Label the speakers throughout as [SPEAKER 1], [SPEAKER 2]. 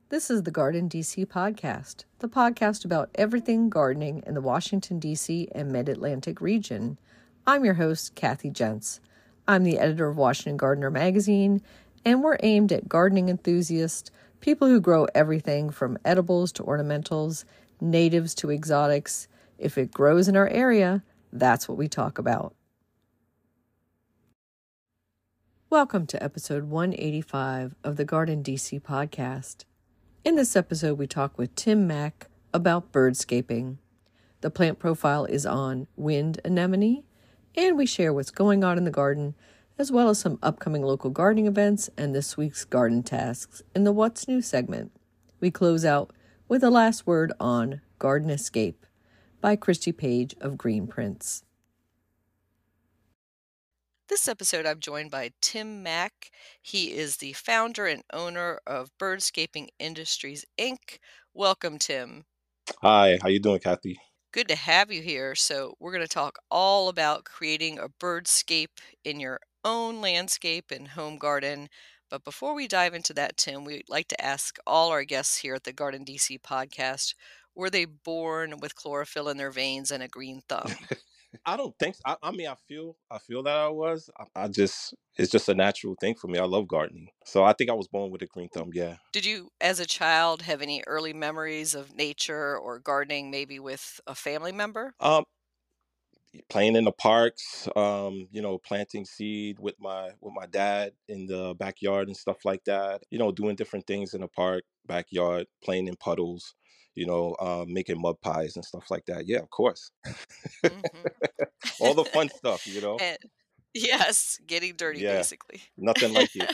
[SPEAKER 1] This is the Garden DC podcast, the podcast about everything gardening in the Washington, D.C. and Mid-Atlantic region. I'm your host, Kathy Jentz. I'm the editor of Washington Gardener magazine, and we're aimed at gardening enthusiasts, people who grow everything from edibles to ornamentals, natives to exotics. If it grows in our area, that's what we talk about. Welcome to episode 185 of the Garden DC podcast. In this episode, we talk with Tim Mack about birdscaping. The plant profile is on wind anemone, and we share what's going on in the garden, as well as some upcoming local gardening events and this week's garden tasks in the What's New segment. We close out with a last word on Garden Escape by Christy Page of Green Prints. This episode, I'm joined by Tim Mack. He is the founder and owner of Birdscaping Industries, Inc. Welcome, Tim.
[SPEAKER 2] Hi, how you doing, Kathy?
[SPEAKER 1] Good to have you here. So we're going to talk all about creating a birdscape in your own landscape and home garden. But before we dive into that, Tim, we'd like to ask all our guests here at the Garden DC podcast, were they born with chlorophyll in their veins and a green thumb?
[SPEAKER 2] I don't think so. I mean, I feel that I was. It's just a natural thing for me. I love gardening, so I think I was born with a green thumb. Yeah.
[SPEAKER 1] Did you, as a child, have any early memories of nature or gardening, maybe with a family member?
[SPEAKER 2] Playing in the parks. Planting seed with my dad in the backyard and stuff like that. Doing different things in the park, backyard, playing in puddles. Making mud pies and stuff like that. Yeah, of course. All the fun stuff.
[SPEAKER 1] And, yes, getting dirty,
[SPEAKER 2] Yeah,
[SPEAKER 1] basically.
[SPEAKER 2] nothing like it.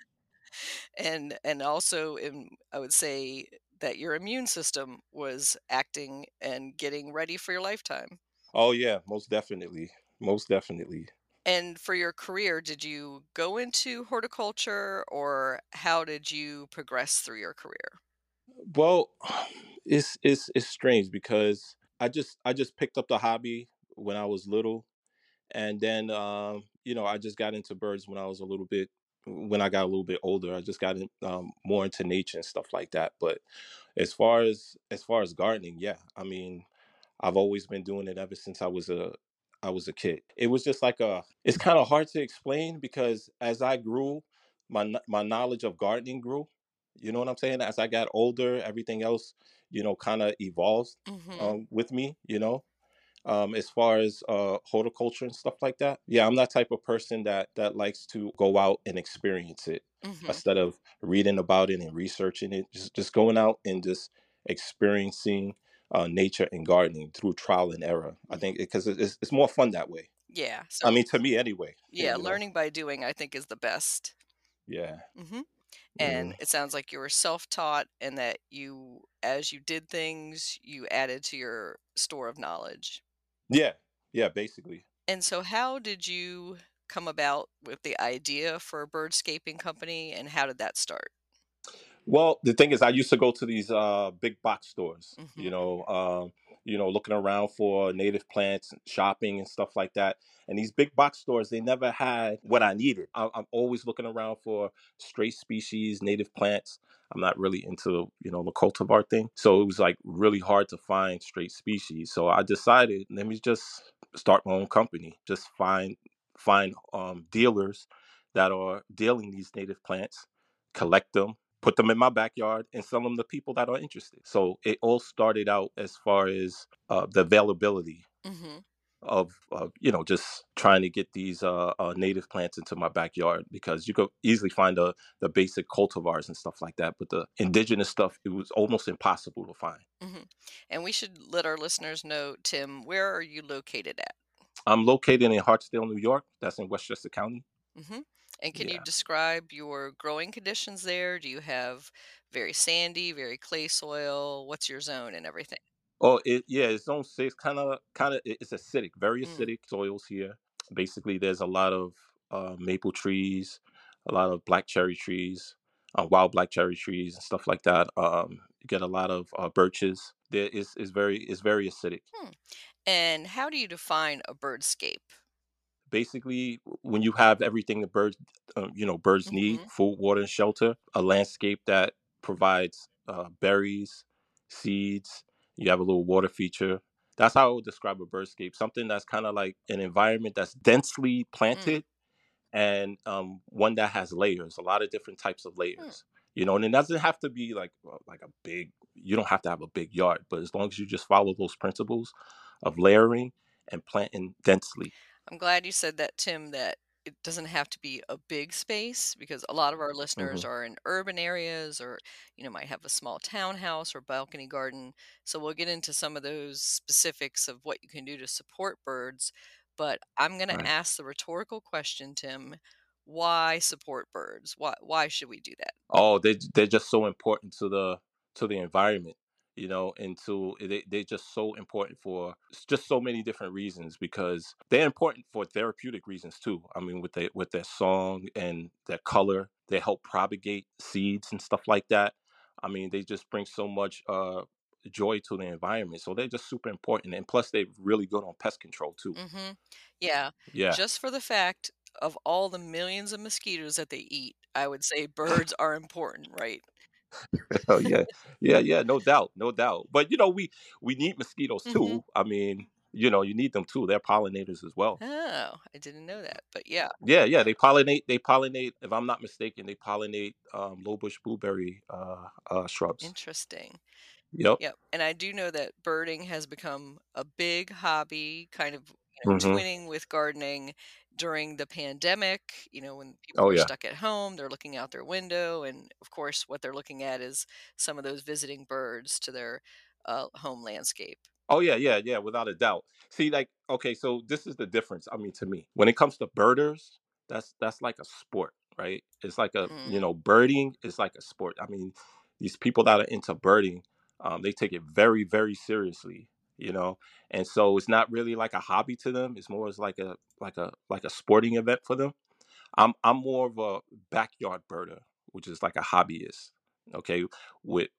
[SPEAKER 1] And also, I would say that your immune system was acting and getting ready for your lifetime.
[SPEAKER 2] Oh yeah, most definitely. Most definitely.
[SPEAKER 1] And for your career, did you go into horticulture, or how did you progress through your career?
[SPEAKER 2] Well, it's strange because I just picked up the hobby when I was little, and then I just got into birds when I got a little bit older. I just got more into nature and stuff like that. But as far as gardening, yeah, I mean, I've always been doing it ever since I was a kid. It was just like it's kind of hard to explain because as I grew, my knowledge of gardening grew. You know what I'm saying? As I got older, everything else, kind of evolved
[SPEAKER 1] Mm-hmm.
[SPEAKER 2] with me. As far as horticulture and stuff like that. Yeah, I'm that type of person that likes to go out and experience it
[SPEAKER 1] Mm-hmm.
[SPEAKER 2] instead of reading about it and researching it. Just going out and just experiencing nature and gardening through trial and error. I think because it's more fun that way.
[SPEAKER 1] Yeah.
[SPEAKER 2] I
[SPEAKER 1] So,
[SPEAKER 2] mean, to me anyway.
[SPEAKER 1] yeah, learning by doing, I think, is the best.
[SPEAKER 2] Yeah.
[SPEAKER 1] Mm-hmm.
[SPEAKER 2] Mm.
[SPEAKER 1] And it sounds like you were self-taught and that you, as you did things, you added to your store of knowledge.
[SPEAKER 2] Yeah. Yeah. Basically.
[SPEAKER 1] And so how did you come about with the idea for a birdscaping company, and how did that start?
[SPEAKER 2] Well, the thing is, I used to go to these big box stores.
[SPEAKER 1] Mm-hmm.
[SPEAKER 2] Looking around for native plants, shopping and stuff like that. And these big box stores, they never had what I needed. I'm always looking around for straight species, native plants. I'm not really into the cultivar thing, so it was like really hard to find straight species. So I decided, let me just start my own company. Just find dealers that are dealing these native plants, collect them, put them in my backyard and sell them to people that are interested. So it all started out as far as the availability
[SPEAKER 1] Mm-hmm.
[SPEAKER 2] of just trying to get these native plants into my backyard because you could easily find the basic cultivars and stuff like that, but the indigenous stuff it was almost impossible to find.
[SPEAKER 1] Mm-hmm. And we should let our listeners know, Tim, where are you located at?
[SPEAKER 2] I'm located in Hartsdale, New York. That's in Westchester County.
[SPEAKER 1] Mm-hmm. And can you
[SPEAKER 2] Yeah.
[SPEAKER 1] describe your growing conditions there? Do you have very sandy, very clay soil? What's your zone and everything?
[SPEAKER 2] Oh, yeah, it's zone six, it's acidic, very
[SPEAKER 1] Mm.
[SPEAKER 2] acidic soils here. Basically, there's a lot of maple trees, a lot of black cherry trees, wild black cherry trees, and stuff like that. You get a lot of birches. There is very acidic.
[SPEAKER 1] Hmm. And how do you define a birdscape?
[SPEAKER 2] Basically, when you have everything the birds need:
[SPEAKER 1] Mm-hmm.
[SPEAKER 2] food, water, and shelter, a landscape that provides berries, seeds. You have a little water feature. That's how I would describe a birdscape. Something that's kind of like an environment that's densely
[SPEAKER 3] Mm,
[SPEAKER 2] planted, and one that has layers, a lot of different types of
[SPEAKER 3] mm.
[SPEAKER 2] layers. And it doesn't have to be like a big. You don't have to have a big yard, but as long as you just follow those principles of layering and planting densely.
[SPEAKER 3] I'm glad you said that, Tim, that it doesn't have to be a big space because a lot of our listeners
[SPEAKER 2] Hmm.
[SPEAKER 3] are in urban areas or, might have a small townhouse or balcony garden. So we'll get into some of those specifics of what you can do to support birds. But I'm going to
[SPEAKER 2] Right.
[SPEAKER 3] ask the rhetorical question, Tim. Why support birds? Why should we do that?
[SPEAKER 2] Oh, they're just so important to the environment, and they're just so important for just so many different reasons, because they're important for therapeutic reasons too. I mean, with their song and their color, they help propagate seeds and stuff like that. I mean, they just bring so much joy to the environment. So they're just super important, and plus they're really good on pest control too.
[SPEAKER 3] Mhm. Yeah,
[SPEAKER 2] Yeah.
[SPEAKER 3] just for the fact of all the millions of mosquitoes that they eat, I would say birds are important, right?
[SPEAKER 2] Oh yeah, yeah, yeah, no doubt, no doubt. But we need mosquitoes
[SPEAKER 3] Mhm.
[SPEAKER 2] too. I mean, you need them too. They're pollinators as well.
[SPEAKER 3] Oh, I didn't know that, but yeah,
[SPEAKER 2] Yeah, yeah, they pollinate. They pollinate. If I'm not mistaken, they pollinate low bush blueberry shrubs.
[SPEAKER 3] interesting.
[SPEAKER 2] Yep.
[SPEAKER 3] Yep, and I do know that birding has become a big hobby, kind of,
[SPEAKER 2] Hmm.
[SPEAKER 3] twinning with gardening during the pandemic, when people
[SPEAKER 2] Oh
[SPEAKER 3] are
[SPEAKER 2] yeah.
[SPEAKER 3] stuck at home, they're looking out their window, and of course, what they're looking at is some of those visiting birds to their home landscape.
[SPEAKER 2] Oh yeah, yeah, yeah, without a doubt. See, like, okay, so this is the difference. I mean, to me, when it comes to birders, that's like a sport, right? It's like
[SPEAKER 3] Mm,
[SPEAKER 2] birding is like a sport. I mean, these people that are into birding, they take it very, very seriously, you know, and so it's not really like a hobby to them. It's more as like a sporting event for them. I'm more of a backyard birder, which is like a hobbyist. Okay, with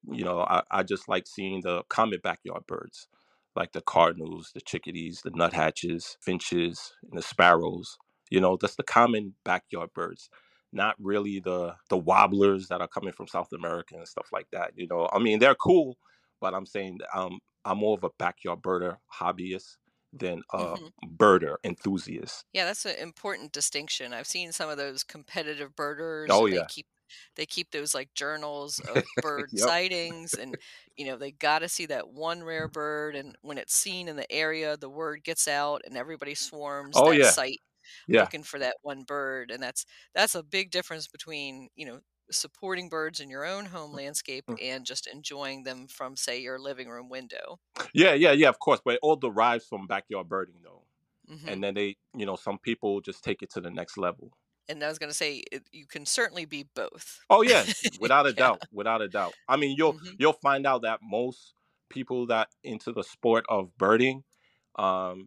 [SPEAKER 2] I just like seeing the common backyard birds, like the cardinals, the chickadees, the nuthatches, finches, and the sparrows. That's the common backyard birds, not really the wobblers that are coming from South America and stuff like that. I mean, they're cool, but I'm saying I'm more of a backyard birder hobbyist than a
[SPEAKER 3] mhm.
[SPEAKER 2] birder enthusiast.
[SPEAKER 3] Yeah, that's an important distinction. I've seen some of those competitive birders
[SPEAKER 2] Oh
[SPEAKER 3] and
[SPEAKER 2] yeah.
[SPEAKER 3] they keep those like journals of bird
[SPEAKER 2] Yep.
[SPEAKER 3] sightings and they got to see that one rare bird and when it's seen in the area the word gets out and everybody swarms
[SPEAKER 2] Oh
[SPEAKER 3] that
[SPEAKER 2] yeah.
[SPEAKER 3] site
[SPEAKER 2] Yeah.
[SPEAKER 3] looking for that one bird and that's a big difference between, supporting birds in your own home landscape
[SPEAKER 2] Mm.
[SPEAKER 3] and just enjoying them from say your living room window.
[SPEAKER 2] Yeah, yeah, yeah, of course. But it all derives from backyard birding though.
[SPEAKER 3] Mhm.
[SPEAKER 2] And then some people just take it to the next level.
[SPEAKER 3] And I was going to say you can certainly be both.
[SPEAKER 2] Oh yeah, without a
[SPEAKER 3] Yeah.
[SPEAKER 2] doubt. Without a doubt. I mean, you'll
[SPEAKER 3] Mhm.
[SPEAKER 2] you'll find out that most people that into the sport of birding, um,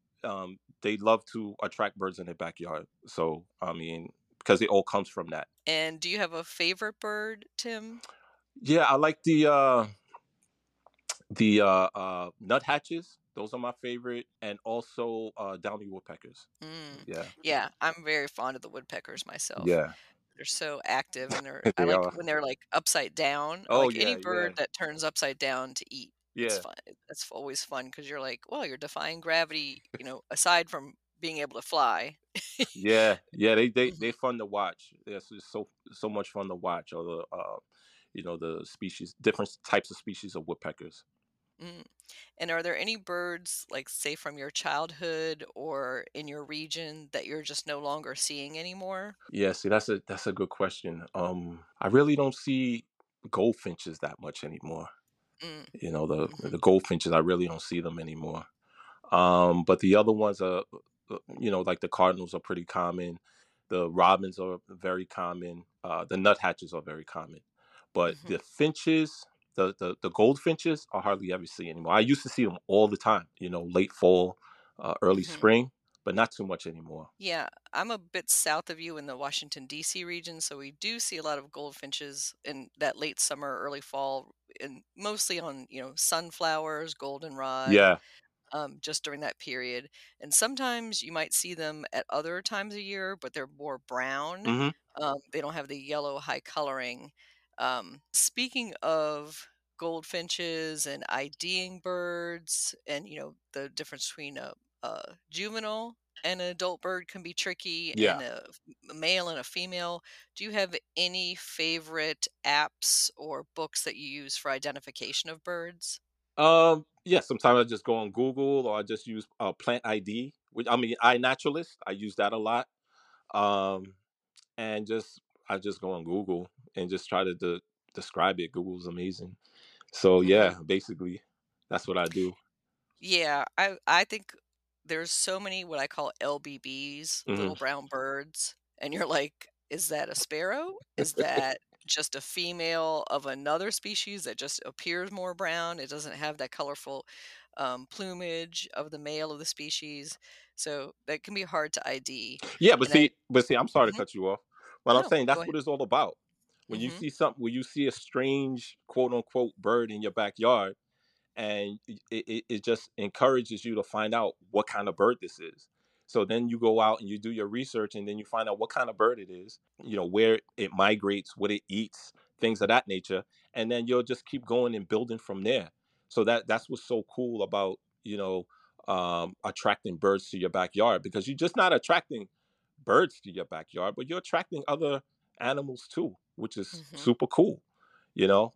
[SPEAKER 2] they love to attract birds in their backyard. So I mean, because it all comes from that.
[SPEAKER 3] And do you have a favorite bird, Tim?
[SPEAKER 2] Yeah, I like the nuthatches. Those are my favorite, and also downy woodpeckers.
[SPEAKER 3] Mm.
[SPEAKER 2] Yeah,
[SPEAKER 3] Yeah, I'm very fond of the woodpeckers myself.
[SPEAKER 2] yeah,
[SPEAKER 3] They're so active and I
[SPEAKER 2] they
[SPEAKER 3] like
[SPEAKER 2] are.
[SPEAKER 3] when they're like upside down. I
[SPEAKER 2] Oh
[SPEAKER 3] like any
[SPEAKER 2] yeah, yeah,
[SPEAKER 3] bird that turns upside down to eat. It's
[SPEAKER 2] yeah,
[SPEAKER 3] fun. That's always fun because you're like, well, you're defying gravity, aside from being able to fly.
[SPEAKER 2] yeah, yeah. They
[SPEAKER 3] Mhm.
[SPEAKER 2] fun to watch. It's just so much fun to watch. Or the species, different types of species of woodpeckers.
[SPEAKER 3] Mm. And are there any birds, like say from your childhood or in your region that you're just no longer seeing anymore?
[SPEAKER 2] Yeah, see, that's a good question. I really don't see goldfinches that much anymore.
[SPEAKER 3] Mm.
[SPEAKER 2] The goldfinches, I really don't see them anymore. But the other ones are, like the cardinals are pretty common. The robins are very common. The nuthatches are very common. But
[SPEAKER 3] Mhm.
[SPEAKER 2] the finches, the goldfinches, I hardly ever see anymore. I used to see them all the time. Late fall, early
[SPEAKER 3] Mhm.
[SPEAKER 2] spring, but not too much anymore.
[SPEAKER 3] Yeah, I'm a bit south of you in the Washington, D.C. region, so we do see a lot of goldfinches in that late summer, early fall, and mostly on, sunflowers, goldenrod,
[SPEAKER 2] Yeah.
[SPEAKER 3] just during that period. And sometimes you might see them at other times of year, but they're more brown.
[SPEAKER 2] Hmm.
[SPEAKER 3] They don't have the yellow high coloring. Speaking of goldfinches and IDing birds, and the difference between a juvenile and an adult bird can be tricky,
[SPEAKER 2] Yeah.
[SPEAKER 3] and a male and a female. Do you have any favorite apps or books that you use for identification of birds?
[SPEAKER 2] Yeah, sometimes I just go on Google or I just use Plant ID, which I mean iNaturalist. I use that a lot. Um, and just I just go on Google and just try to describe it. Google's amazing. So
[SPEAKER 3] Hmm.
[SPEAKER 2] yeah, basically that's what I do.
[SPEAKER 3] Yeah, I think there's so many what I call LBBs,
[SPEAKER 2] Hmm.
[SPEAKER 3] little brown birds, and you're like, is that a sparrow? Is that just a female of another species that just appears more brown? It doesn't have that colorful plumage of the male of the species, so that can be hard to ID.
[SPEAKER 2] Yeah,
[SPEAKER 3] And I,
[SPEAKER 2] I'm sorry to
[SPEAKER 3] mhm,
[SPEAKER 2] cut you off. But I'm
[SPEAKER 3] no,
[SPEAKER 2] saying
[SPEAKER 3] go
[SPEAKER 2] that's
[SPEAKER 3] ahead.
[SPEAKER 2] what it's all about.
[SPEAKER 3] Hmm.
[SPEAKER 2] When you see a strange quote unquote bird in your backyard, and it just encourages you to find out what kind of bird this is. So then you go out and you do your research, and then you find out what kind of bird it is, where it migrates, what it eats, things of that nature, and then you'll just keep going and building from there. So that's what's so cool about attracting birds to your backyard, because you're just not attracting birds to your backyard, but you're attracting other animals too, which is
[SPEAKER 3] Hmm.
[SPEAKER 2] super cool, you know.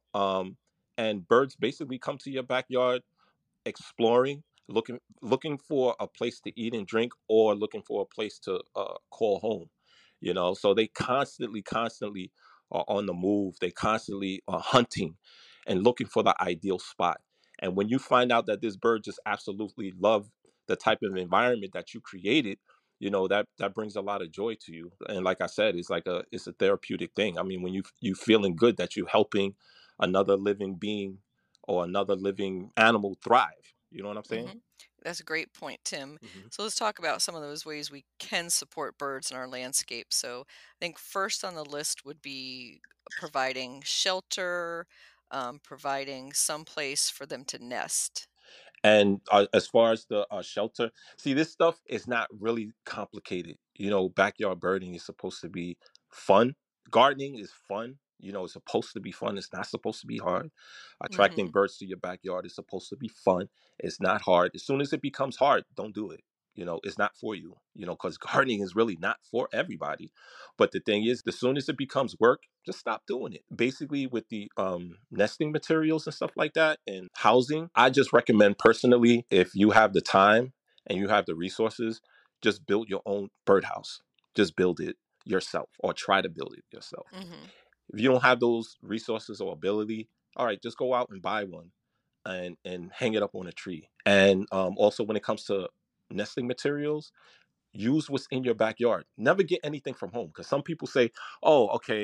[SPEAKER 2] And birds basically come to your backyard exploring, looking for a place to eat and drink, or looking for a place to call home. So they constantly are on the move. They constantly are hunting and looking for the ideal spot. And when you find out that this bird just absolutely love the type of environment that you created, that brings a lot of joy to you. And like I said, it's a therapeutic thing. I mean, when you feeling good that you're helping another living being or another living animal thrive. You know what I'm saying?
[SPEAKER 3] Hmm. That's a great point, Tim.
[SPEAKER 2] Hmm.
[SPEAKER 3] So let's talk about some of those ways we can support birds in our landscape. So I think first on the list would be providing shelter, providing some place for them to nest.
[SPEAKER 2] And as far as the shelter, see, this stuff is not really complicated. Backyard birding is supposed to be fun. Gardening is fun. It's supposed to be fun. It's not supposed to be hard. Attracting
[SPEAKER 3] Hmm.
[SPEAKER 2] birds to your backyard is supposed to be fun. It's not hard. As soon as it becomes hard, don't do it. It's not for you, because gardening is really not for everybody. But the thing is, as soon as it becomes work, just stop doing it. Basically, with the nesting materials and stuff like that and housing, I just recommend personally, if you have the time and you have the resources, just build your own birdhouse. Just build it yourself or try to build it yourself.
[SPEAKER 3] Hmm.
[SPEAKER 2] If you don't have those resources or ability, all right, just go out and buy one and hang it up on a tree. And also, when it comes to nesting materials, use what's in your backyard. Never get anything from home, because some people say, "Oh, okay,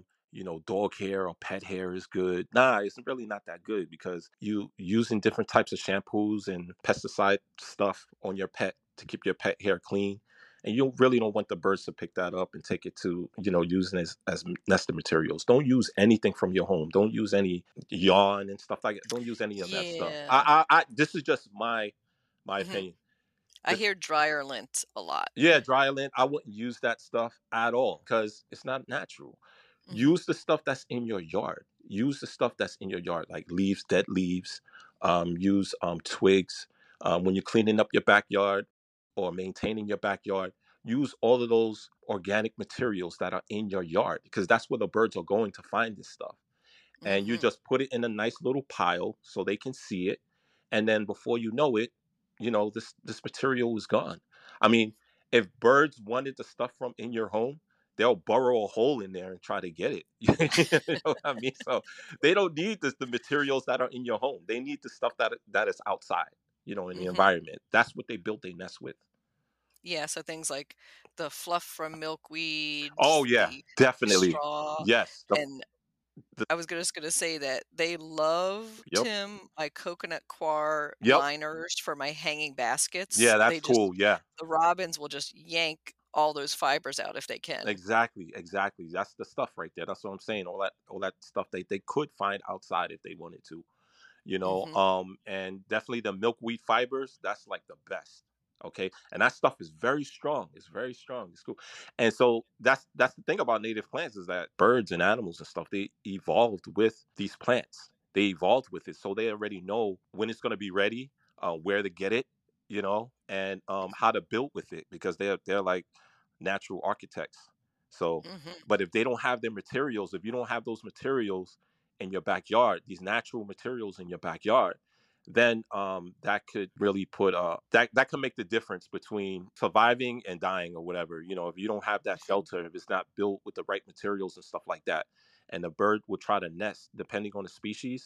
[SPEAKER 2] dog hair or pet hair is good." Nah, it's really not that good, because you using different types of shampoos and pesticide stuff on your pet to keep your pet hair clean. And you really don't want the birds to pick that up and take it to, using as nesting materials. Don't use anything from your home. Don't use any yarn and stuff like that. Don't use any of that stuff.
[SPEAKER 3] Yeah.
[SPEAKER 2] This is just my
[SPEAKER 3] Hmm.
[SPEAKER 2] opinion.
[SPEAKER 3] I hear dryer lint a lot.
[SPEAKER 2] Yeah, dry land. I wouldn't use that stuff at all, because it's not natural.
[SPEAKER 3] Hmm.
[SPEAKER 2] Use the stuff that's in your yard. Use the stuff that's in your yard, like leaves, dead leaves. Use twigs. When you're cleaning up your backyard or maintaining your backyard, use all of those organic materials that are in your yard, because that's where the birds are going to find this stuff. And you
[SPEAKER 3] Hmm.
[SPEAKER 2] just put it in a nice little pile so they can see it. And then before you know it, this material is gone. I mean, if birds wanted the stuff from in your home, they'll burrow a hole in there and try to get it. You know what I mean? So they don't need the materials that are in your home. They need the stuff that is outside, in the
[SPEAKER 3] Hmm.
[SPEAKER 2] environment. That's what they built their nest with.
[SPEAKER 3] Yeah, so things like the fluff from milkweed,
[SPEAKER 2] Oh yeah,
[SPEAKER 3] the
[SPEAKER 2] definitely.
[SPEAKER 3] straw,
[SPEAKER 2] Yes.
[SPEAKER 3] and
[SPEAKER 2] The
[SPEAKER 3] I was just gonna say that they love,
[SPEAKER 2] Yep.
[SPEAKER 3] Tim, my coconut coir
[SPEAKER 2] Yep.
[SPEAKER 3] liners for my hanging baskets.
[SPEAKER 2] Yeah, that's cool. Yeah.
[SPEAKER 3] The robins will just yank all those fibers out if they can.
[SPEAKER 2] Exactly. That's the stuff right there. That's what I'm saying. All that stuff they could find outside if they wanted to.
[SPEAKER 3] Mhm.
[SPEAKER 2] And definitely the milkweed fibers, that's like the best. Okay, and that stuff is very strong. It's very strong. It's cool. And so that's the thing about native plants, is that birds and animals and stuff, they evolved with these plants. They evolved with it, so they already know when it's going to be ready, where to get it, and how to build with it, because they're like natural architects. So,
[SPEAKER 3] Mm-hmm.
[SPEAKER 2] but if they don't have their materials, if you don't have those materials in your backyard, these natural materials in your backyard, then that could really put that can make the difference between surviving and dying, or whatever. If you don't have that shelter, if it's not built with the right materials and stuff like that, and the bird will try to nest, depending on the species,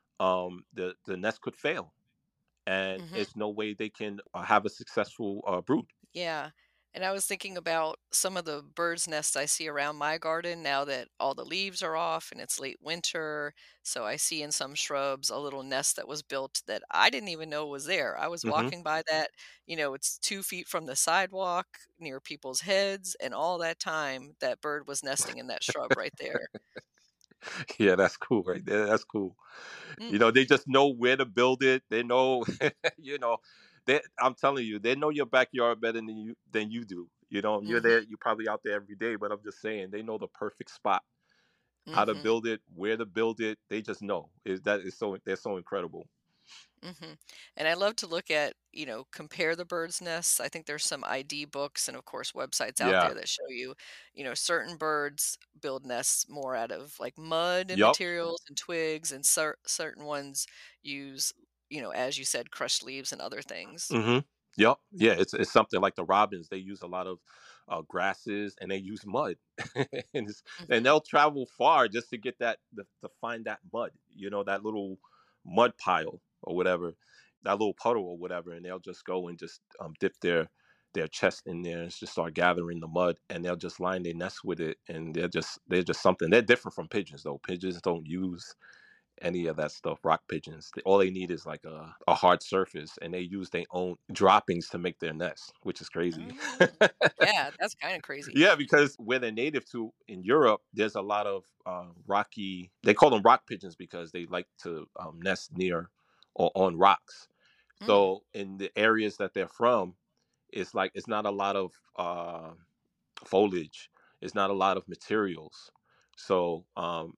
[SPEAKER 2] the nest could fail, and
[SPEAKER 3] Mm-hmm.
[SPEAKER 2] it's no way they can have a successful brood.
[SPEAKER 3] Yeah. And I was thinking about some of the birds' nests I see around my garden now that all the leaves are off and it's late winter. So I see in some shrubs a little nest that was built that I didn't even know was there. I was
[SPEAKER 2] Hmm.
[SPEAKER 3] walking by that, it's 2 feet from the sidewalk near people's heads. And all that time, that bird was nesting in that shrub right there.
[SPEAKER 2] Yeah, that's cool right there. That's cool.
[SPEAKER 3] Mm,
[SPEAKER 2] They just know where to build it. They know, you know, I'm telling you, they know your backyard better than you do. You're
[SPEAKER 3] mm-hmm,
[SPEAKER 2] there, you're probably out there every day, but I'm just saying, they know the perfect spot, how to
[SPEAKER 3] mm-hmm.
[SPEAKER 2] build it, where to build it. They just know. They're so incredible.
[SPEAKER 3] And I love to look at, compare the birds' nests. I think there's some ID books and, of course, websites out
[SPEAKER 2] Yeah.
[SPEAKER 3] there that show you, certain birds build nests more out of like mud and
[SPEAKER 2] Yup.
[SPEAKER 3] materials and twigs, and certain ones use, as you said, crushed leaves and other things.
[SPEAKER 2] Hmm. Yep. Yeah, it's something like the robins. They use a lot of grasses, and they use mud, and, and
[SPEAKER 3] Hmm.
[SPEAKER 2] they'll travel far just to get to find that mud. That little mud pile or whatever, that little puddle or whatever, and they'll just go and just dip their chest in there and just start gathering the mud, and they'll just line their nest with it, and they're just something. They're different from pigeons, though. Pigeons don't use any of that stuff. Rock pigeons, all they need is like a hard surface, and they use their own droppings to make their nest, which is crazy.
[SPEAKER 3] Oh, yeah, that's kind of crazy.
[SPEAKER 2] Yeah, because where they're native to in Europe, there's a lot of rocky. They call them rock pigeons because they like to nest near or on rocks.
[SPEAKER 3] Mm,
[SPEAKER 2] So in the areas that they're from, it's not a lot of foliage. It's not a lot of materials. So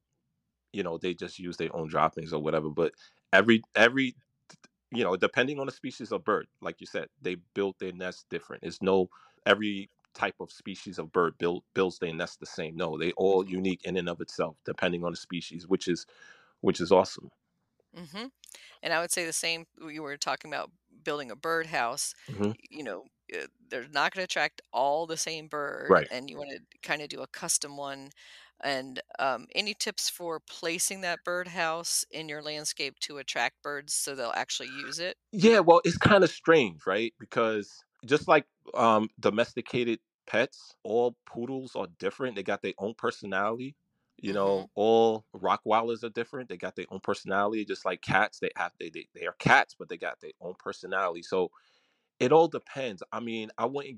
[SPEAKER 2] they just use their own droppings or whatever. But every depending on the species of bird, like you said, they build their nest different. It's no every type of species of bird builds their nest the same. No, they all
[SPEAKER 3] mhm,
[SPEAKER 2] unique in and of itself, depending on the species, which is awesome.
[SPEAKER 3] mhm. And I would say the same. You were talking about building a birdhouse.
[SPEAKER 2] Hmm.
[SPEAKER 3] They're not going to attract all the same bird,
[SPEAKER 2] Right.
[SPEAKER 3] and you want to kind of do a custom one. And any tips for placing that birdhouse in your landscape to attract birds so they'll actually use it?
[SPEAKER 2] Yeah, well, it's kind of strange, right? Because just like domesticated pets, all poodles are different. They got their own personality.
[SPEAKER 3] Hmm.
[SPEAKER 2] All Rottweilers are different. They got their own personality. Just like cats, they are cats, but they got their own personality. So it all depends. I mean,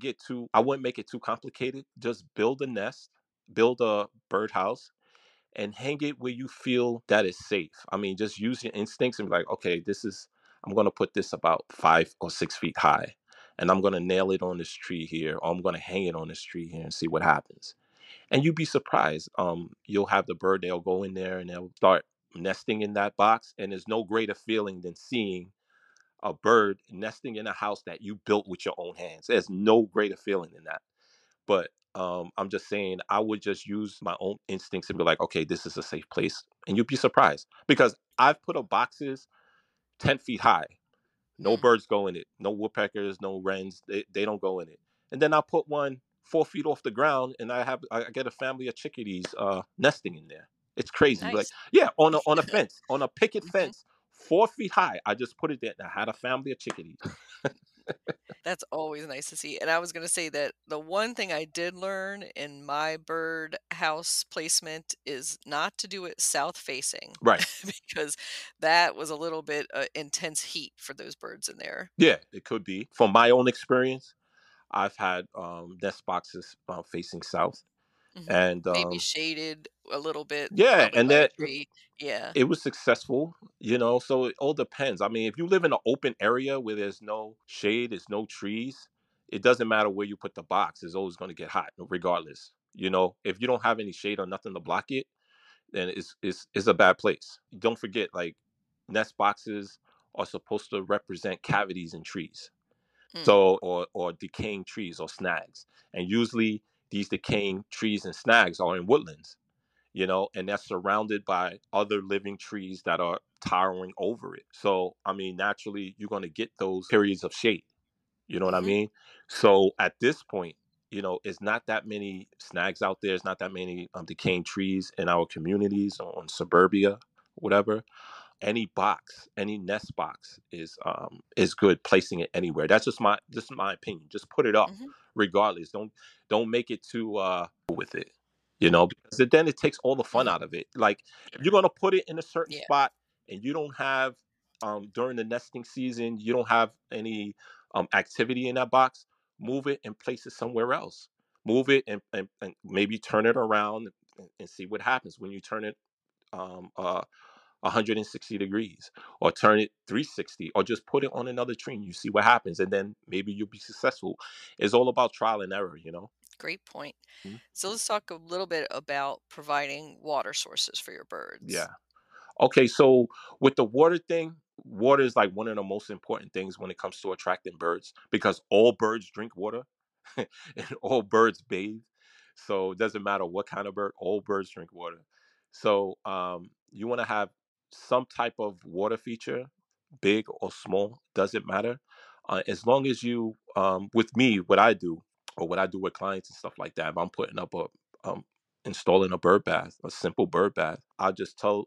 [SPEAKER 2] I wouldn't make it too complicated. Just build a nest, build a birdhouse, and hang it where you feel that is safe. I mean, just use your instincts and be like, okay, I'm going to put this about 5 or 6 feet high, and I'm going to nail it on this tree here, or I'm going to hang it on this tree here and see what happens. And you'd be surprised. You'll have the bird, they'll go in there and they'll start nesting in that box. And there's no greater feeling than seeing a bird nesting in a house that you built with your own hands. There's no greater feeling than that. But I'm just saying, I would just use my own instincts and be like, okay, this is a safe place. And you'd be surprised because I've put up boxes 10 feet high. No
[SPEAKER 3] Mm,
[SPEAKER 2] birds go in it. No woodpeckers, no wrens. They don't go in it. And then I put one 4 feet off the ground, and I get a family of chickadees nesting in there. It's crazy. Like,
[SPEAKER 3] nice.
[SPEAKER 2] yeah, on a fence, on a picket
[SPEAKER 3] Hmm.
[SPEAKER 2] fence, 4 feet high. I just put it there, and I had a family of chickadees.
[SPEAKER 3] That's always nice to see. And I was going to say that the one thing I did learn in my bird house placement is not to do it south facing
[SPEAKER 2] Right.
[SPEAKER 3] because that was a little bit intense heat for those birds in there.
[SPEAKER 2] Yeah, it could be. From my own experience, I've had nest boxes facing south, And
[SPEAKER 3] Maybe shaded a little bit,
[SPEAKER 2] yeah,
[SPEAKER 3] probably
[SPEAKER 2] and
[SPEAKER 3] by a
[SPEAKER 2] that
[SPEAKER 3] tree. Yeah.
[SPEAKER 2] it was successful, so it all depends. I mean, if you live in an open area where there's no shade, there's no trees, it doesn't matter where you put the box, it's always going to get hot regardless. If you don't have any shade or nothing to block it, then it's a bad place. Don't forget, like, nest boxes are supposed to represent cavities in trees,
[SPEAKER 3] Mm.
[SPEAKER 2] or decaying trees or snags. And usually these decaying trees and snags are in woodlands, and that's surrounded by other living trees that are towering over it. So, I mean, naturally, you're going to get those periods of shade. You know what I
[SPEAKER 3] Mhm.
[SPEAKER 2] mean? So, at this point, it's not that many snags out there. It's not that many decaying trees in our communities or on suburbia, whatever. Any nest box is good, placing it anywhere. That's just my opinion. Just put it up
[SPEAKER 3] Mhm.
[SPEAKER 2] regardless. Don't make it too with it, because then it takes all the fun
[SPEAKER 3] Mhm.
[SPEAKER 2] out of it. Like, if you're gonna put it in a certain
[SPEAKER 3] Yeah.
[SPEAKER 2] spot and you don't have during the nesting season, you don't have any activity in that box, move it and place it somewhere else. Move it and maybe turn it around and see what happens when you turn it um, uh, 160 degrees, or turn it 360, or just put it on another tree and you see what happens, and then maybe you'll be successful. It's all about trial and error.
[SPEAKER 3] Great point.
[SPEAKER 2] Mhm.
[SPEAKER 3] So let's talk a little bit about providing water sources for your birds.
[SPEAKER 2] Yeah. Okay, so with the water thing, water is like one of the most important things when it comes to attracting birds, because all birds drink water and all birds bathe. So it doesn't matter what kind of bird, all birds drink water. So you want to have some type of water feature, big or small, doesn't matter. As long as with me, what I do, or what I do with clients and stuff like that, if I'm putting up installing a bird bath, a simple bird bath, I just tell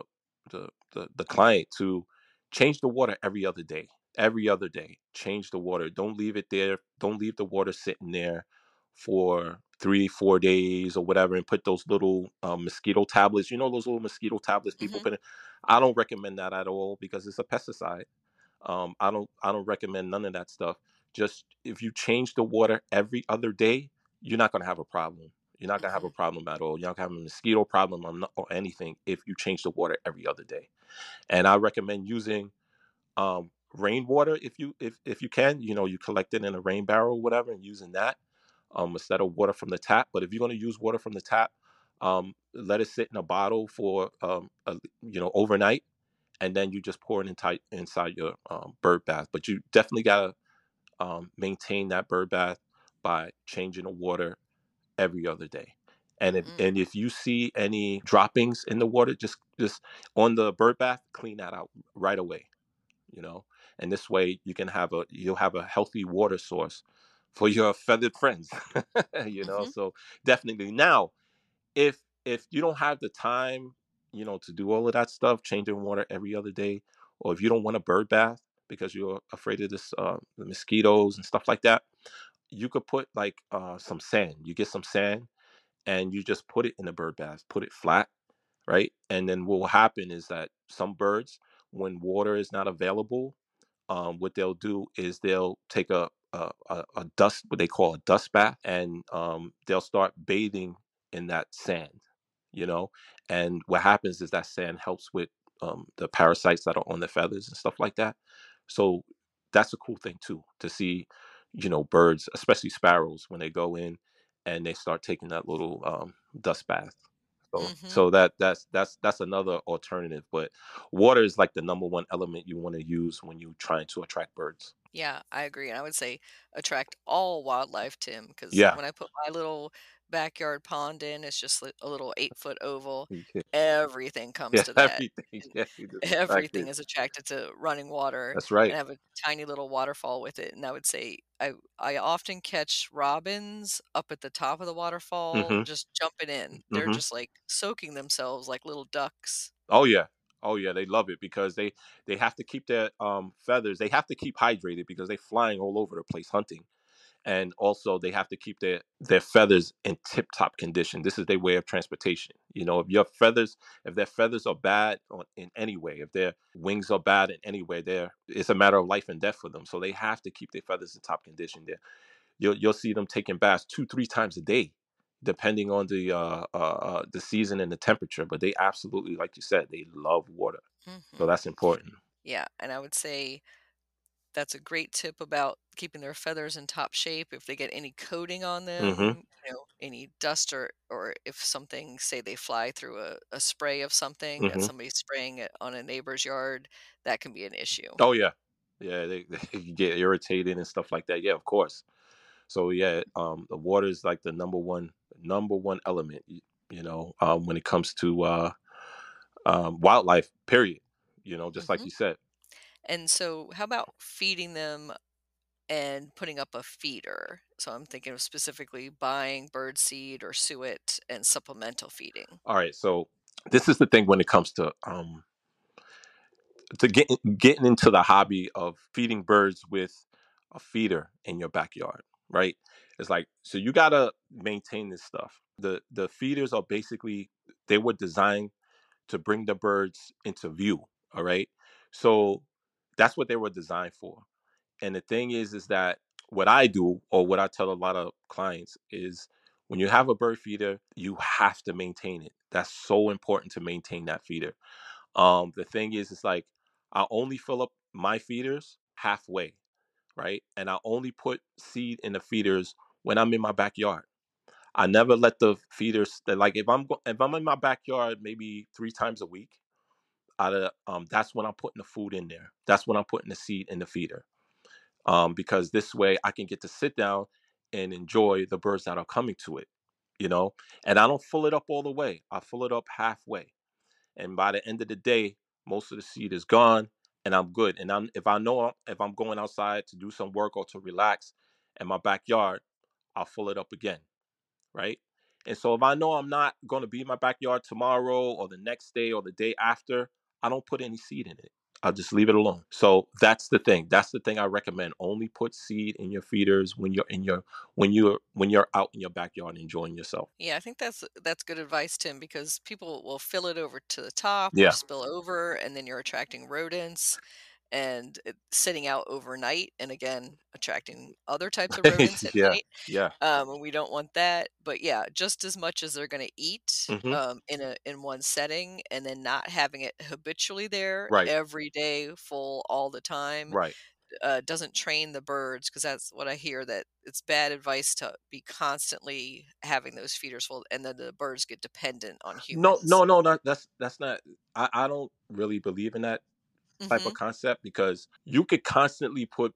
[SPEAKER 2] the client to change the water every other day. Every other day, change the water. Don't leave it there. Don't leave the water sitting there for 3 4 days or whatever, and put those little mosquito tablets. Those little mosquito tablets people
[SPEAKER 3] Mhm.
[SPEAKER 2] put in. I don't recommend that at all, because it's a pesticide. I don't recommend none of that stuff. Just, if you change the water every other day, you're not gonna have a problem. You're not gonna have a
[SPEAKER 3] Mhm.
[SPEAKER 2] problem at all. You're not gonna have a mosquito problem, or anything, if you change the water every other day. And I recommend using rainwater, if you can. You collect it in a rain barrel or whatever, and using that instead of water from the tap. But if you're gonna use water from the tap, let it sit in a bottle for overnight, and then you just pour it inside your bird bath. But you definitely gotta maintain that bird bath by changing the water every other day. And if
[SPEAKER 3] Mm.
[SPEAKER 2] and if you see any droppings in the water, just on the bird bath, clean that out right away. You know, and this way you'll have a healthy water source for your feathered friends.
[SPEAKER 3] Mhm.
[SPEAKER 2] So definitely. Now, if you don't have the time, to do all of that stuff, changing water every other day, or if you don't want a bird bath because you're afraid of the mosquitoes and stuff like that, you could put, like, some sand. You get some sand and you just put it in the bird bath, put it flat, right? And then what will happen is that some birds, when water is not available, what they'll do is they'll take a dust, what they call a dust bath, and they'll start bathing in that sand, you know. And what happens is that sand helps with the parasites that are on the feathers and stuff like that. So that's a cool thing too, to see, birds, especially sparrows, when they go in and they start taking that little dust bath. So
[SPEAKER 3] Mhm.
[SPEAKER 2] that's another alternative. But water is like the number one element you want to use when you're trying to attract birds.
[SPEAKER 3] Yeah, I agree, and I would say attract all wildlife, Tim, because
[SPEAKER 2] Yeah.
[SPEAKER 3] when I put my little backyard pond in, it's just a little 8-foot oval.
[SPEAKER 2] Yeah.
[SPEAKER 3] Everything comes
[SPEAKER 2] Yeah,
[SPEAKER 3] to that,
[SPEAKER 2] everything.
[SPEAKER 3] and
[SPEAKER 2] Yeah, you just attract
[SPEAKER 3] everything
[SPEAKER 2] it.
[SPEAKER 3] is attracted to running water,
[SPEAKER 2] That's right.
[SPEAKER 3] and I have a tiny little waterfall with it, and I would say I often catch robins up at the top of the waterfall
[SPEAKER 2] Mm-hmm.
[SPEAKER 3] just jumping in. They're
[SPEAKER 2] Mm-hmm.
[SPEAKER 3] just, like, soaking themselves like little ducks.
[SPEAKER 2] Oh yeah. Oh yeah, they love it because they have to keep their feathers. They have to keep hydrated because they're flying all over the place hunting. And also they have to keep their feathers in tip top condition. This is their way of transportation. If their feathers are bad in any way, if their wings are bad in any way, it's a matter of life and death for them. So they have to keep their feathers in top condition. You'll see them taking baths 2 3 times a day. depending on the season and the temperature. But they absolutely, like you said, they love water. So
[SPEAKER 3] Hmm.
[SPEAKER 2] that's important.
[SPEAKER 3] Yeah, and I would say that's a great tip about keeping their feathers in top shape. If they get any coating on
[SPEAKER 2] Mm-hmm.
[SPEAKER 3] them, any dust, or if something, say they fly through a spray of something that
[SPEAKER 2] Mm-hmm.
[SPEAKER 3] somebody's spraying it on a neighbor's yard, that can be an issue.
[SPEAKER 2] Oh yeah. Yeah, they get irritated and stuff like that. Yeah, of course. So yeah, the water is like the number one element, when it comes to wildlife, period. Just like
[SPEAKER 3] Hmm.
[SPEAKER 2] you said.
[SPEAKER 3] And so, how about feeding them and putting up a feeder? So, I'm thinking of specifically buying bird seed or suet and supplemental feeding.
[SPEAKER 2] All right, so this is the thing when it comes to getting into the hobby of feeding birds with a feeder in your backyard, right? It's like, so you gotta maintain this stuff. The feeders are basically, they were designed to bring the birds into view. All right, so that's what they were designed for. And the thing is that what I do, or what I tell a lot of clients, is when you have a bird feeder, you have to maintain it. That's so important, to maintain that feeder. The thing is, it's like, I only fill up my feeders halfway, right? And I only put seed in the feeders when I'm in my backyard. I never let the feeders, like, if I'm in my backyard maybe 3 times a week, that's when I'm putting the food in there. That's when I'm putting the seed in the feeder. Because this way I can get to sit down and enjoy the birds that are coming to it, you know. And I don't fill it up all the way. I fill it up halfway, and by the end of the day, most of the seed is gone, and I'm good. And if I'm going outside to do some work or to relax in my backyard, I'll fill it up again, right? And so if I know I'm not going to be in my backyard tomorrow or the next day or the day after, I don't put any seed in it. I'll just leave it alone. So that's the thing. That's the thing I recommend. Only put seed in your feeders when you're out in your backyard enjoying yourself.
[SPEAKER 3] Yeah, I think that's good advice, Tim, because people will fill it over to the top or
[SPEAKER 2] Yeah.
[SPEAKER 3] spill over, and then you're attracting rodents and sitting out overnight, and again attracting other types of rodents at
[SPEAKER 2] Yeah.
[SPEAKER 3] night.
[SPEAKER 2] Yeah.
[SPEAKER 3] And we don't want that. But yeah, just as much as they're going to eat
[SPEAKER 2] Hmm.
[SPEAKER 3] in one setting, and then not having it habitually there
[SPEAKER 2] Right.
[SPEAKER 3] every day, full all the time,
[SPEAKER 2] Right.
[SPEAKER 3] doesn't train the birds, because that's what I hear, that it's bad advice to be constantly having those feeders full, and then the birds get dependent on
[SPEAKER 2] No,
[SPEAKER 3] humans.
[SPEAKER 2] no, no, that's not. I don't really believe in that type of
[SPEAKER 3] Mhm.
[SPEAKER 2] concept, because you could constantly put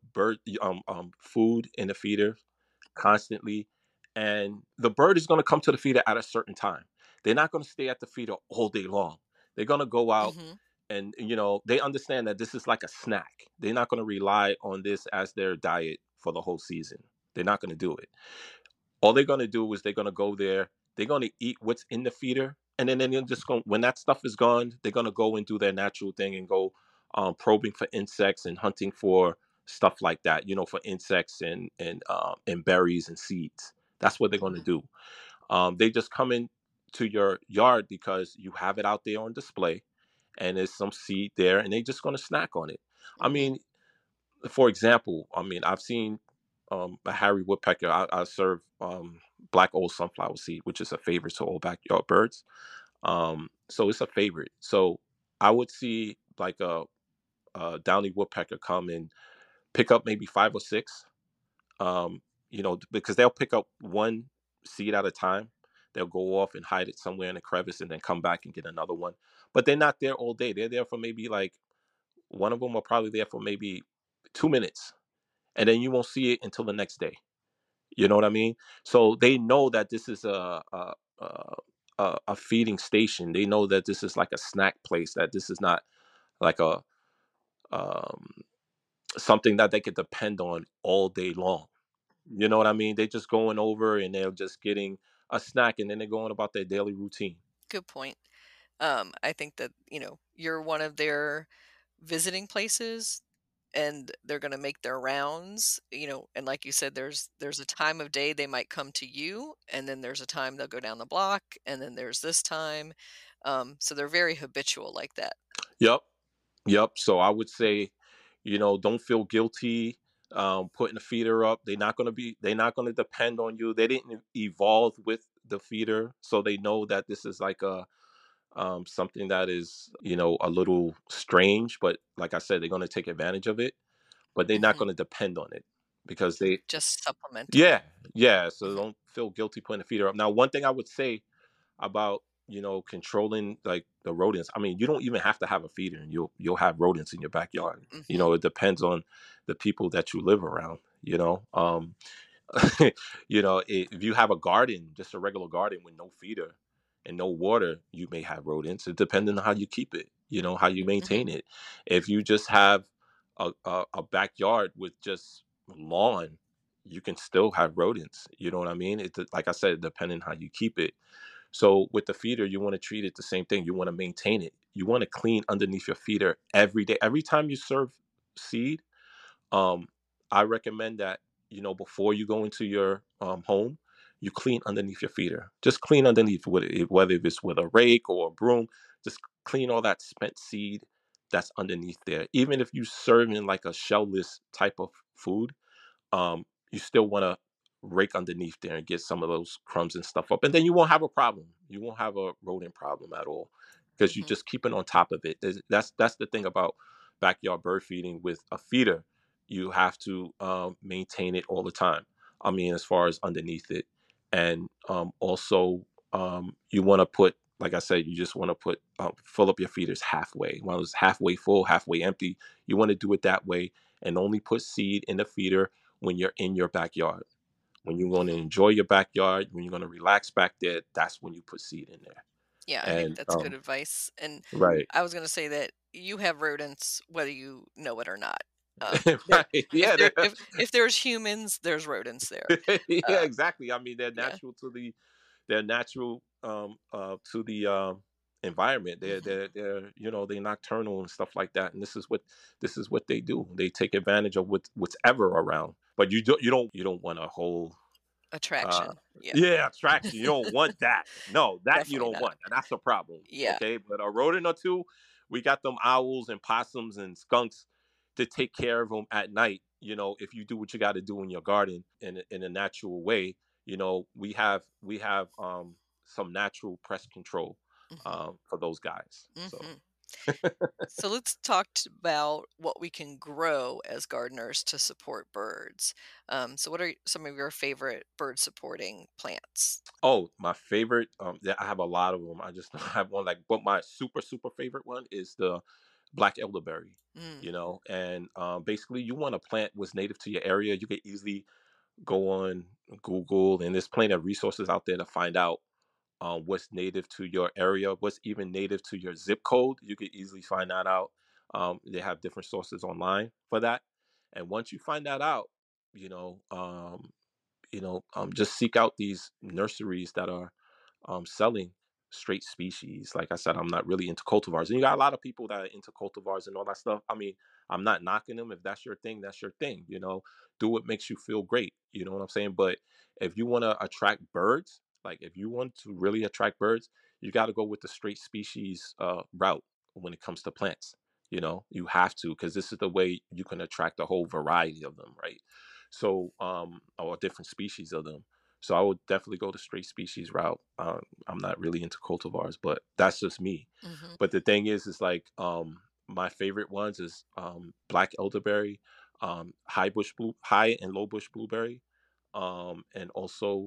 [SPEAKER 2] food in the feeder constantly, and the bird is going to come to the feeder at a certain time. They're not going to stay at the feeder all day long. They're going to go out,
[SPEAKER 3] Mhm.
[SPEAKER 2] and they understand that this is like a snack. They're not going to rely on this as their diet for the whole season. They're not going to do it. All they're going to do is they're going to go there, they're going to eat what's in the feeder, and then they're just going, when that stuff is gone, they're going to go and do their natural thing and go probing for insects and hunting for stuff like that, for insects and berries and seeds. That's what they're going to
[SPEAKER 3] Mhm.
[SPEAKER 2] do. They just come in to your yard because you have it out there on display, and there's some seed there, and they're just going to snack on it. I
[SPEAKER 3] Mhm.
[SPEAKER 2] mean, for example, I mean, I've seen a Harry woodpecker. I serve black old sunflower seed, which is a favorite to all backyard birds. So it's a favorite. So I would see like a downy woodpecker come and pick up maybe 5 or 6. Because they'll pick up one seed at a time. They'll go off and hide it somewhere in a crevice and then come back and get another one. But they're not there all day. They're there for maybe, like, one of them are probably there for maybe 2 minutes, and then you won't see it until the next day. You know what I mean? So they know that this is a feeding station. They know that this is like a snack place. That this is not like a um, something that they could depend on all day long. You know what I mean? They're just going over and they're just getting a snack, and then they're going about their daily routine.
[SPEAKER 3] Good point. I think that, you're one of their visiting places, and they're going to make their rounds, and like you said, there's a time of day they might come to you, and then there's a time they'll go down the block, and then there's this time. So they're very habitual like that.
[SPEAKER 2] Yep. Yep. So I would say, don't feel guilty putting a feeder up. They're not going to depend on you. They didn't evolve with the feeder so they know that this is like a something that is, a little strange, but like I said, they're going to take advantage of it, but they're not
[SPEAKER 3] Mhm.
[SPEAKER 2] going to depend on it because they,
[SPEAKER 3] Just supplemental.
[SPEAKER 2] yeah, yeah. So
[SPEAKER 3] Mhm.
[SPEAKER 2] don't feel guilty putting the feeder up. Now, one thing I would say about, controlling like the rodents. I mean, you don't even have to have a feeder, and you'll have rodents in your backyard.
[SPEAKER 3] Mhm.
[SPEAKER 2] It depends on the people that you live around. If you have a garden, just a regular garden with no feeder and no water, you may have rodents. It depends on how you keep it, how you
[SPEAKER 3] Mhm.
[SPEAKER 2] maintain it. If you just have a backyard with just lawn, you can still have rodents. You know what I mean? Like I said, depending how you keep it. So with the feeder, you want to treat it the same thing. You want to maintain it. You want to clean underneath your feeder every day. Every time you serve seed, um, I recommend that, before you go into your home, you clean underneath your feeder. Just clean underneath with it, whether it's with a rake or a broom. Just clean all that spent seed that's underneath there. Even if you serve in like a shellless type of food, you still want to rake underneath there and get some of those crumbs and stuff up, and then you won't have a problem. You won't have a rodent problem at all because you
[SPEAKER 3] Mhm.
[SPEAKER 2] just keeping on top of it. That's the thing about backyard bird feeding with a feeder. You have to maintain it all the time. I mean, as far as underneath it, and also you want to put, like I said, you just want to put fill up your feeders halfway. When it's halfway full, halfway empty, you want to do it that way, and only put seed in the feeder when you're in your backyard. When you want to
[SPEAKER 3] Mhm.
[SPEAKER 2] enjoy your backyard, when you're going to relax back there, that's when you put seed in there.
[SPEAKER 3] Yeah, I think
[SPEAKER 2] And
[SPEAKER 3] that's good advice, and
[SPEAKER 2] right,
[SPEAKER 3] I was gonna say that you have rodents whether you know it or not. There
[SPEAKER 2] right, yeah,
[SPEAKER 3] if there's humans, there's rodents there.
[SPEAKER 2] yeah,
[SPEAKER 3] Uh,
[SPEAKER 2] exactly. I mean,
[SPEAKER 3] yeah.
[SPEAKER 2] they're natural to the environment.
[SPEAKER 3] Mhm.
[SPEAKER 2] They're nocturnal and stuff like that. And this is what they do. They take advantage of what's ever around. But you don't want a whole uh
[SPEAKER 3] Attraction. Yeah.
[SPEAKER 2] yeah, attraction. You don't want that. No, that you
[SPEAKER 3] Definitely
[SPEAKER 2] don't
[SPEAKER 3] not.
[SPEAKER 2] want, and that's a problem.
[SPEAKER 3] Yeah.
[SPEAKER 2] Okay, but a rodent or two, we got them owls and possums and skunks to take care of them at night. If you do what you got to do in your garden in a natural way, we have some natural pest control
[SPEAKER 3] Mhm.
[SPEAKER 2] for those guys. So
[SPEAKER 3] Mhm. So let's about what we can grow as gardeners to support birds. So what are some of your favorite bird supporting plants?
[SPEAKER 2] oh, my favorite, yeah, I have a lot of them. I just don't have one, like, but my super super favorite one is the black elderberry.
[SPEAKER 3] Mm.
[SPEAKER 2] And basically, you want a plant was native to your area. You can easily go on Google, and there's plenty of resources out there to find out what's native to your area, what's even native to your zip code. You can easily find that out. They have different sources online for that, and once you find that out, you know, um, just seek out these nurseries that are selling straight species. Like I said, I'm not really into cultivars, and you got a lot of people that are into cultivars and all that stuff. I mean, I'm not knocking them. If that's your thing, that's your thing. Do what makes you feel great. You know what I'm saying? But if you want to attract birds, like if you want to really attract birds, you got to go with the straight species route when it comes to plants. You have to, because this is the way you can attract a whole variety of them, right? So, or different species of them. So I would definitely go the straight species route. I'm not really into cultivars, but that's just me.
[SPEAKER 3] Mhm.
[SPEAKER 2] But the thing is like my favorite ones is black elderberry, high and low bush blueberry, and also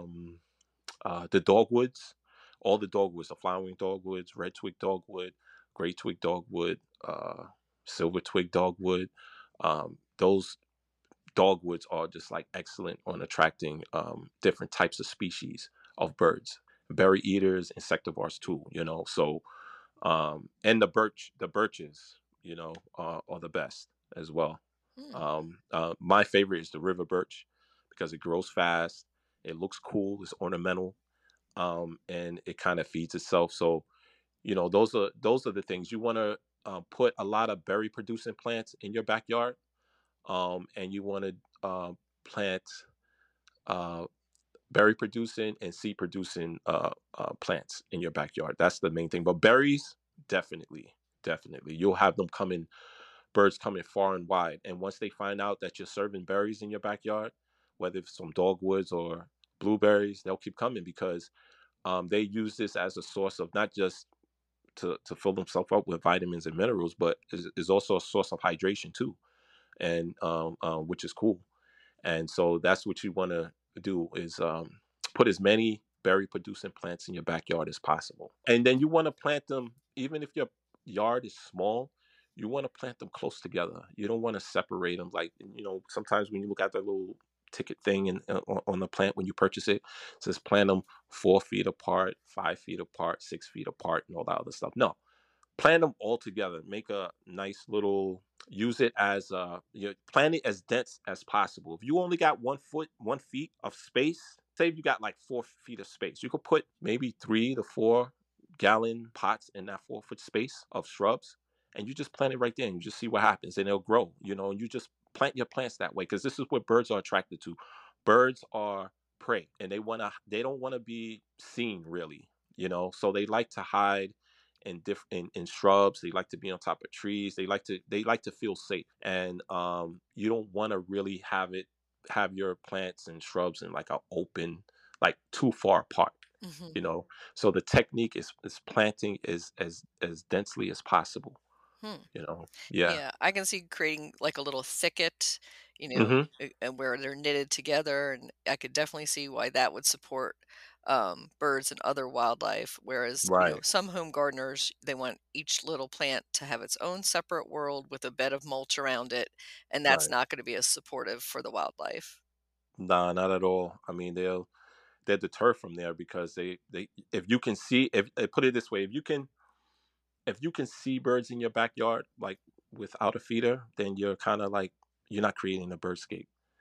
[SPEAKER 2] the dogwoods, all the dogwoods, the flowering dogwoods, red twig dogwood, gray twig dogwood, silver twig dogwood. Those dogwoods are just like excellent on attracting different types of species of birds, berry eaters, insectivores too. So and the birches, are the best as well.
[SPEAKER 3] Mm.
[SPEAKER 2] My favorite is the river birch because it grows fast, it looks cool, it's ornamental, and it kind of feeds itself. So those are the things you want to put a lot of berry producing plants in your backyard, and you want to plant uh, berry producing and seed producing plants in your backyard. That's the main thing. But berries, definitely, definitely, you'll have them coming, birds coming far and wide. And once they find out that you're serving berries in your backyard, whether it's some dogwoods or blueberries, they'll keep coming because they use this as a source of not just to fill themselves up with vitamins and minerals, but is also a source of hydration too, and which is cool. And so that's what you want to do is put as many berry producing plants in your backyard as possible. And then you want to plant them, even if your yard is small, you want to plant them close together. You don't want to separate them. Like, sometimes when you look at the little ticket thing and on the plant when you purchase it, it says plant them 4 feet apart, 5 feet apart, 6 feet apart, and all that other stuff. No, plant them all together. Make a nice little. Use it as plant it as dense as possible. If you only got 1 foot, 1 feet of space, say if you got like 4 feet of space, you could put maybe 3 to 4 gallon pots in that 4 foot space of shrubs, and you just plant it right there, and you just see what happens, and it'll grow. And you just plant your plants that way because this is what birds are attracted to. Birds are prey, and they don't want to be seen really. So they like to hide in shrubs. They like to be on top of trees. They like to feel safe, and you don't want to really have your plants and shrubs in like a open, like too far apart.
[SPEAKER 3] Hmm.
[SPEAKER 2] So the technique is planting as densely as possible.
[SPEAKER 3] Hmm.
[SPEAKER 2] Yeah.
[SPEAKER 3] Yeah, I can see creating like a little thicket,
[SPEAKER 2] Hmm.
[SPEAKER 3] and where they're knitted together, and I could definitely see why that would support birds and other wildlife. Whereas,
[SPEAKER 2] Right.
[SPEAKER 3] some home gardeners, they want each little plant to have its own separate world with a bed of mulch around it, and that's
[SPEAKER 2] Right.
[SPEAKER 3] not going to be as supportive for the wildlife.
[SPEAKER 2] Nah, not at all. I mean, they're deterred from there because they if you can see, if put it this way, if you can see birds in your backyard like without a feeder, then you're kind of like you're not creating a birdscape.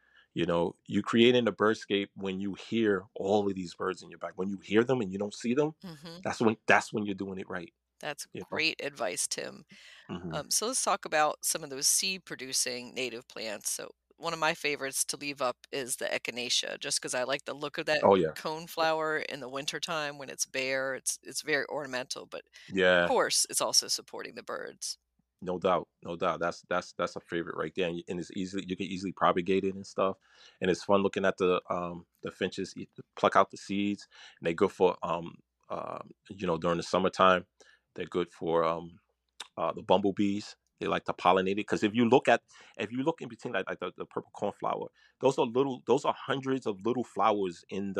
[SPEAKER 2] You creating a birdscape when you hear all of these birds in your back. When you hear them and you don't see them,
[SPEAKER 3] Hmm.
[SPEAKER 2] that's when you're doing it right.
[SPEAKER 3] That's
[SPEAKER 2] You know.
[SPEAKER 3] great advice, Tim.
[SPEAKER 2] Hmm.
[SPEAKER 3] So let's talk about some of those seed producing native plants. So one of my favorites to leave up is the echinacea, just because I like the look of that
[SPEAKER 2] Oh yeah,
[SPEAKER 3] cone flower in the wintertime when it's bare. It's very ornamental, but of
[SPEAKER 2] yeah,
[SPEAKER 3] course it's also supporting the birds.
[SPEAKER 2] no doubt, no doubt. That's a favorite right there, and it's easily you can easily propagate it and stuff, and it's fun looking at the finches pluck out the seeds, and they good for during the summertime, they're good for the bumblebees. They like to pollinate it because if you look in between like the purple cornflower, those are hundreds of little flowers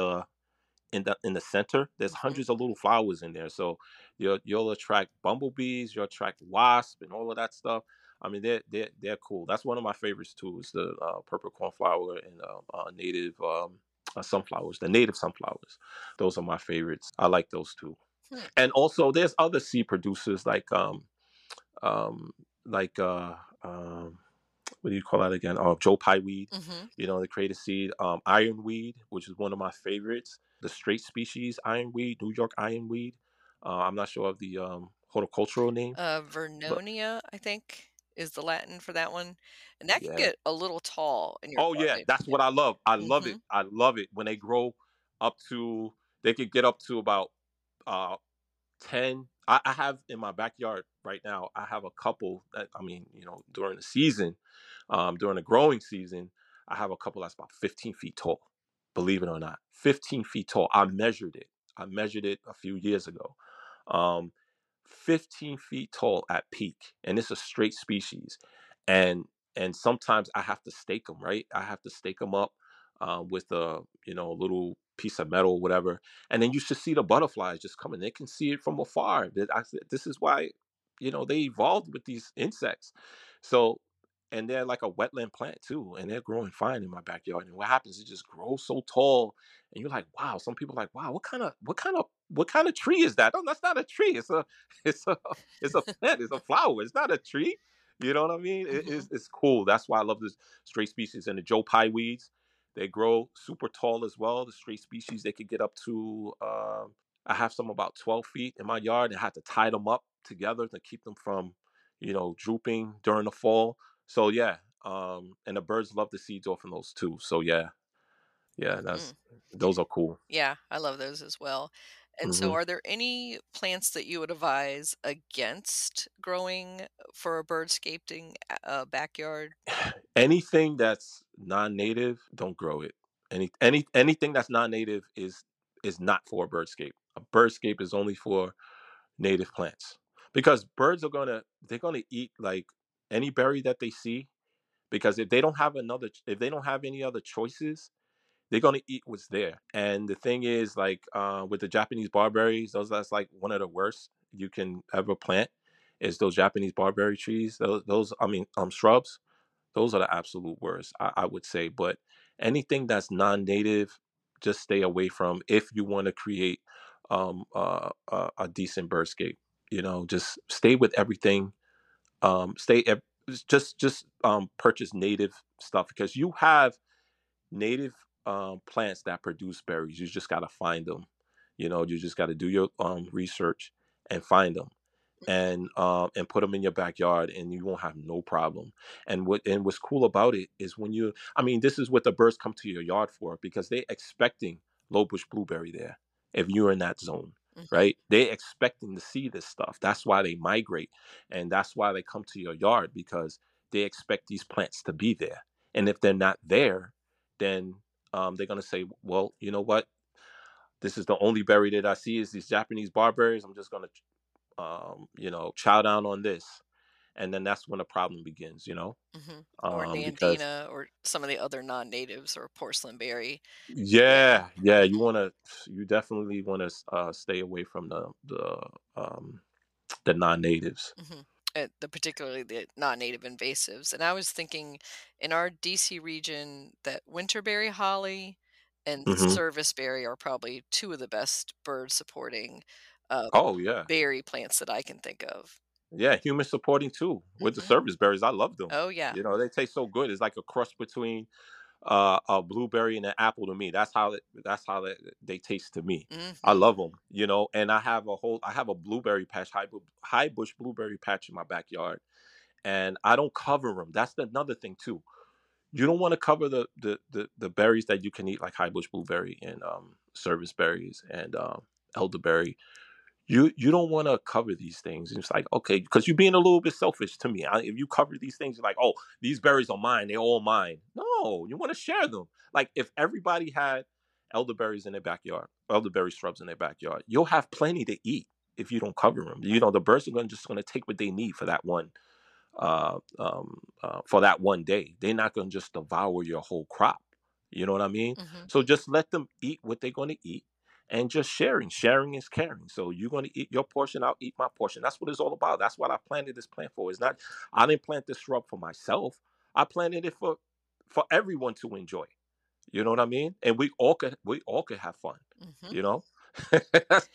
[SPEAKER 2] in the center. There's
[SPEAKER 3] Hmm.
[SPEAKER 2] hundreds of little flowers in there, so you'll attract bumblebees, you'll attract wasps and all of that stuff. I mean, they're cool. That's one of my favorites too. Is the purple cornflower and native sunflowers, the native sunflowers. Those are my favorites. I like those too.
[SPEAKER 3] Hmm.
[SPEAKER 2] And also, there's other seed producers um, like what do you call that again? Joe Pye weed.
[SPEAKER 3] Hmm.
[SPEAKER 2] They create a seed. Ironweed, which is one of my favorites. The straight species ironweed, New York ironweed. I'm not sure of the horticultural name, but
[SPEAKER 3] Vernonia, I think, is the Latin for that one, and that can
[SPEAKER 2] yeah.
[SPEAKER 3] get a little tall in your
[SPEAKER 2] Oh yeah,
[SPEAKER 3] garden.
[SPEAKER 2] that's what I love. I love
[SPEAKER 3] Hmm.
[SPEAKER 2] it. I love it when they grow up to. They could get up to about uh 10. I have in my backyard right now, I have a couple that, I mean, during the season, during the growing season, I have a couple that's about 15 feet tall. Believe it or not, 15 feet tall. I measured it a few years ago. Um, 15 feet tall at peak, and it's a straight species. And sometimes I have to stake them, right? I have to stake them up with a little piece of metal or whatever, and then you should see the butterflies just coming. They can see it from afar. This is why they evolved with these insects. So, and they're like a wetland plant too, and they're growing fine in my backyard. And what happens? It just grows so tall, and you're like, wow. Some people are like, wow, what kind of tree is that? Oh, that's not a tree. It's a it's a plant. It's a flower. It's not a tree. You know what I mean?
[SPEAKER 3] Hmm.
[SPEAKER 2] It's cool. That's why I love this straight species. And the Joe Pye weeds, they grow super tall as well. The straight species, they could get up to, I have some about 12 feet in my yard. I had to tie them up together to keep them from, drooping during the fall. So yeah, and the birds love the seeds off of those too. So yeah, yeah,
[SPEAKER 3] Hmm.
[SPEAKER 2] those are cool.
[SPEAKER 3] Yeah, I love those as well. And so,
[SPEAKER 2] Hmm.
[SPEAKER 3] are there any plants that you would advise against growing for a birdscaping backyard?
[SPEAKER 2] Anything that's non-native, don't grow it. Anything that's non-native is not for a birdscape. A birdscape is only for native plants because birds are they're gonna eat like any berry that they see, because if they don't have any other choices, they're gonna eat what's there. And the thing is, like with the Japanese barberries, that's like one of the worst you can ever plant. Is those Japanese barberry trees? Those I mean shrubs. Those are the absolute worst, I would say. But anything that's non-native, just stay away from if you want to create a decent birdscape. Just stay with everything. Stay just purchase native stuff because you have native plants that produce berries. You just got to find them. You just got to do your research and find them, and put them in your backyard, and you won't have no problem. And what's cool about it is I mean, this is what the birds come to your yard for, because they expecting low bush blueberry there. If you're in that zone,
[SPEAKER 3] Mm-hmm.
[SPEAKER 2] right, they expecting to see this stuff. That's why they migrate, and that's why they come to your yard, because they expect these plants to be there. And if they're not there, then they're gonna say, well, you know what, this is the only berry that I see is these Japanese barberries. I'm just gonna chow down on this. And then that's when the problem begins,
[SPEAKER 3] Mm-hmm. Or
[SPEAKER 2] because
[SPEAKER 3] Nandina, or some of the other non-natives, or porcelain berry. Yeah.
[SPEAKER 2] yeah, you definitely want to stay away from um, the non-natives.
[SPEAKER 3] Mm-hmm. Particularly the non-native invasives. And I was thinking, in our DC region, that winterberry holly and
[SPEAKER 2] Hmm.
[SPEAKER 3] serviceberry are probably two of the best bird supporting uh,
[SPEAKER 2] Oh yeah,
[SPEAKER 3] berry plants that I can think of.
[SPEAKER 2] yeah, human supporting too with the
[SPEAKER 3] Hmm.
[SPEAKER 2] service berries. I love them.
[SPEAKER 3] Oh yeah.
[SPEAKER 2] They taste so good. It's like a cross between a blueberry and an apple to me. They taste to me. I
[SPEAKER 3] Hmm.
[SPEAKER 2] love them, and I have a blueberry patch, high bush blueberry patch in my backyard, and I don't cover them. That's another thing too. You don't want to cover the berries that you can eat, like high bush blueberry and service berries and elderberry. You don't want to cover these things. It's like, okay, because you're being a little bit selfish to me. If you cover these things, you're like, oh, these berries are mine. They're all mine. No, you want to share them. Like if everybody had elderberries in their backyard, elderberry shrubs in their backyard, you'll have plenty to eat if you don't cover them. The birds are just going to take what they need for that one day. They're not going to just devour your whole crop. You know what I mean?
[SPEAKER 3] Hmm.
[SPEAKER 2] So just let them eat what they're going to eat, and just sharing. Sharing is caring. So you're going to eat your portion, I'll eat my portion. That's what it's all about. That's what I planted this plant for. It's not, I didn't plant this shrub for myself. I planted it for everyone to enjoy. You know what I mean? And we all could have fun.
[SPEAKER 3] Hmm.
[SPEAKER 2] You know, that's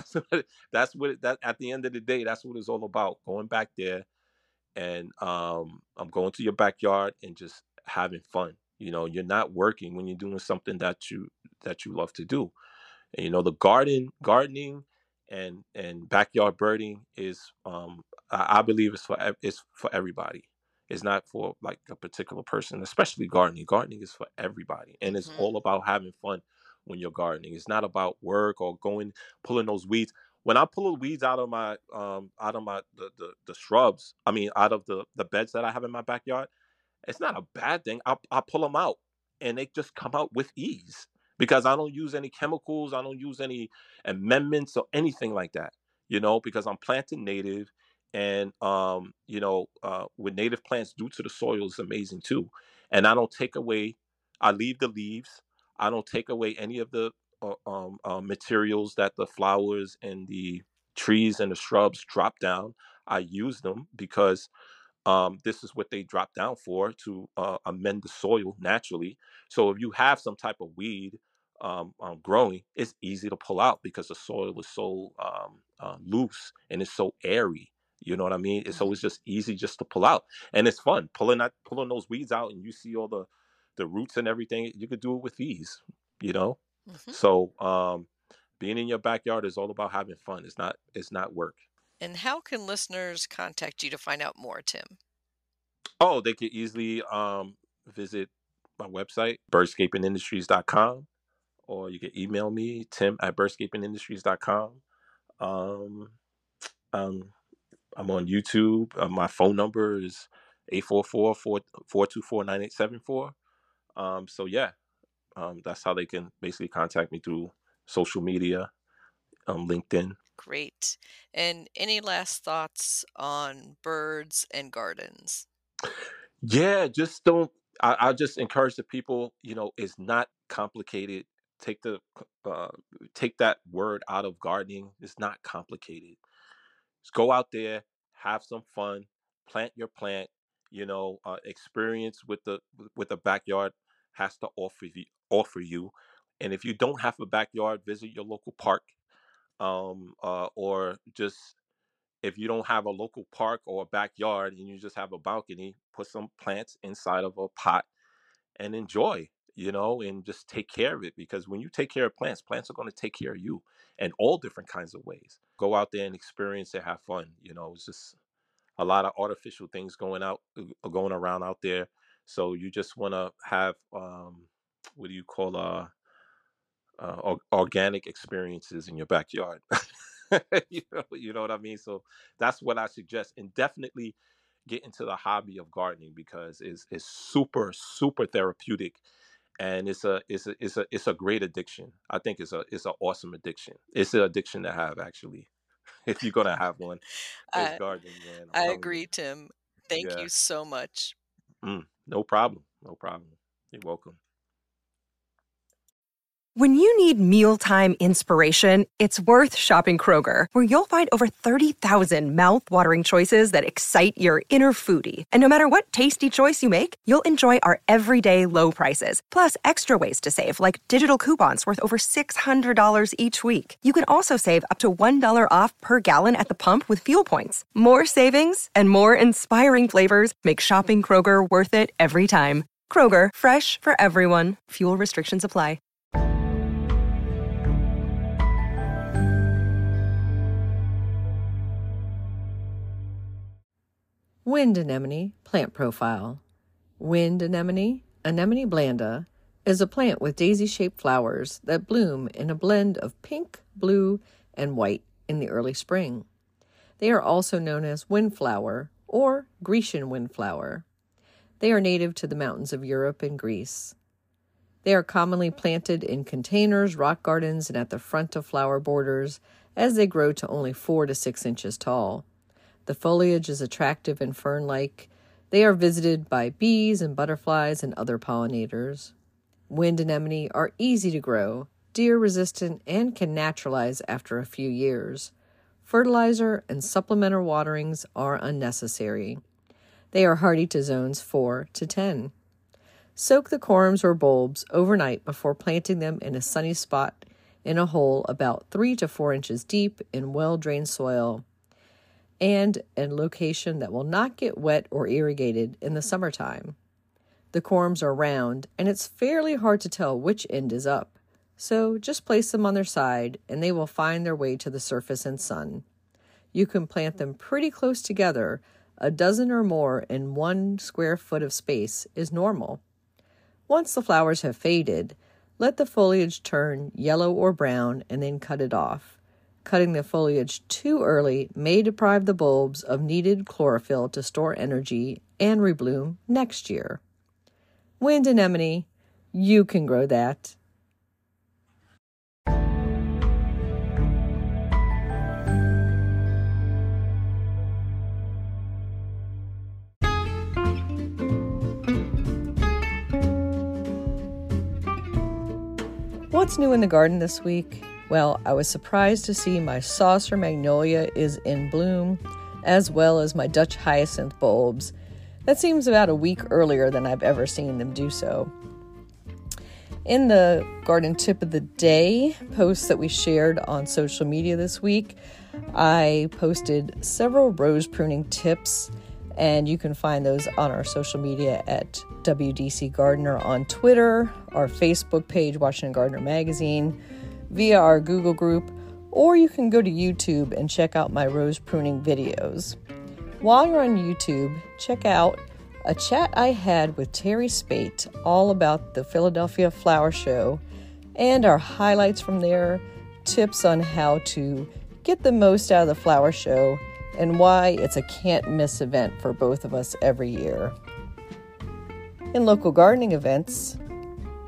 [SPEAKER 2] that at the end of the day, that's what it's all about. Going back there, and I'm going to your backyard and just having fun. You're not working when you're doing something that you love to do. And, the gardening and backyard birding is, I believe it's for everybody. It's not for like a particular person, especially gardening. Gardening is for everybody, and it's
[SPEAKER 3] Hmm.
[SPEAKER 2] all about having fun when you're gardening. It's not about work or going pulling those weeds. When I pull the weeds out of my the shrubs, I mean out of the beds that I have in my backyard, it's not a bad thing. I pull them out, and they just come out with ease because I don't use any chemicals. I don't use any amendments or anything like that. Because I'm planting native, and what native plants do to the soil is amazing too. And I don't take away. I leave the leaves. I don't take away any of the materials that the flowers and the trees and the shrubs drop down. I use them because this is what they drop down for, to amend the soil naturally. So if you have some type of weed growing, it's easy to pull out because the soil is so loose and it's so airy. You know what I mean? So
[SPEAKER 3] Hmm.
[SPEAKER 2] it's just easy just to pull out, and it's fun pulling those weeds out, and you see all the roots and everything. You could do it with ease. You know,
[SPEAKER 3] Hmm.
[SPEAKER 2] so being in your backyard is all about having fun. It's not work.
[SPEAKER 3] And how can listeners contact you to find out more, Tim?
[SPEAKER 2] Oh, they could easily visit my website, birdscapingindustries.com, or you can email me, tim@birdscapingindustries.com. Um, um, I'm on YouTube. My phone number is 844-424-9874. So yeah, That's how they can basically contact me through social media, LinkedIn.
[SPEAKER 3] Great. And any last thoughts on birds and gardens?
[SPEAKER 2] Yeah, just don't. I just encourage the people. It's not complicated. Take the uh, take that word out of gardening. It's not complicated. Just go out there, have some fun, plant your plant. Experience with the backyard has to offer you. And if you don't have a backyard, visit your local park, or just if you don't have a local park or a backyard and you just have a balcony, put some plants inside of a pot and enjoy, and just take care of it. Because when you take care of plants, plants are going to take care of you in all different kinds of ways. Go out there and experience it, have fun. It's just a lot of artificial things going around out there. So you just want to have, what do you call, organic experiences in your backyard. You know what I mean. So that's what I suggest, and definitely get into the hobby of gardening because it's super super therapeutic, and it's a great addiction. I think it's an awesome addiction. It's an addiction to have, actually. If you're gonna have one, it's
[SPEAKER 3] I,
[SPEAKER 2] gardening, man. I'm
[SPEAKER 3] I
[SPEAKER 2] telling you.
[SPEAKER 3] agree, Tim. Thank
[SPEAKER 2] Yeah.
[SPEAKER 3] you so much.
[SPEAKER 2] No problem. No problem. You're welcome.
[SPEAKER 4] When you need mealtime inspiration, it's worth shopping Kroger, where you'll find over 30,000 mouth-watering choices that excite your inner foodie. And no matter what tasty choice you make, you'll enjoy our everyday low prices, plus extra ways to save, like digital coupons worth over $600 each week. You can also save up to $1 off per gallon at the pump with fuel points. More savings and more inspiring flavors make shopping Kroger worth it every time. Kroger, fresh for everyone. Fuel restrictions apply.
[SPEAKER 1] Wind anemone plant profile. Wind anemone, Anemone blanda, is a plant with daisy-shaped flowers that bloom in a blend of pink, blue, and white in the early spring. They are also known as windflower or Grecian windflower. They are native to the mountains of Europe and Greece. They are commonly planted in containers, rock gardens, and at the front of flower borders as they grow to only 4 to 6 inches tall. The foliage is attractive and fern-like. They are visited by bees and butterflies and other pollinators. Wind anemone are easy to grow, deer-resistant, and can naturalize after a few years. Fertilizer and supplemental waterings are unnecessary. They are hardy to zones 4 to 10. Soak the corms or bulbs overnight before planting them in a sunny spot in a hole about 3 to 4 inches deep in well-drained soil, and a location that will not get wet or irrigated in the summertime. The corms are round, and it's fairly hard to tell which end is up, so just place them on their side, and they will find their way to the surface and sun. You can plant them pretty close together. A dozen or more in 1 square foot of space is normal. Once the flowers have faded, let the foliage turn yellow or brown and then cut it off. Cutting the foliage too early may deprive the bulbs of needed chlorophyll to store energy and rebloom next year. Wind anemone, you can grow that. What's new in the garden this week? Well, I was surprised to see my saucer magnolia is in bloom, as well as my Dutch hyacinth bulbs. That seems about a week earlier than I've ever seen them do so. In the garden tip of the day posts that we shared on social media this week, I posted several rose pruning tips, and you can find those on our social media at WDC Gardener on Twitter, our Facebook page, Washington Gardener Magazine, via our Google group, or you can go to YouTube and check out my rose pruning videos. While you're on YouTube, check out a chat I had with Terry Spate all about the Philadelphia Flower Show and our highlights from there, tips on how to get the most out of the flower show, and why it's a can't-miss event for both of us every year. In local gardening events,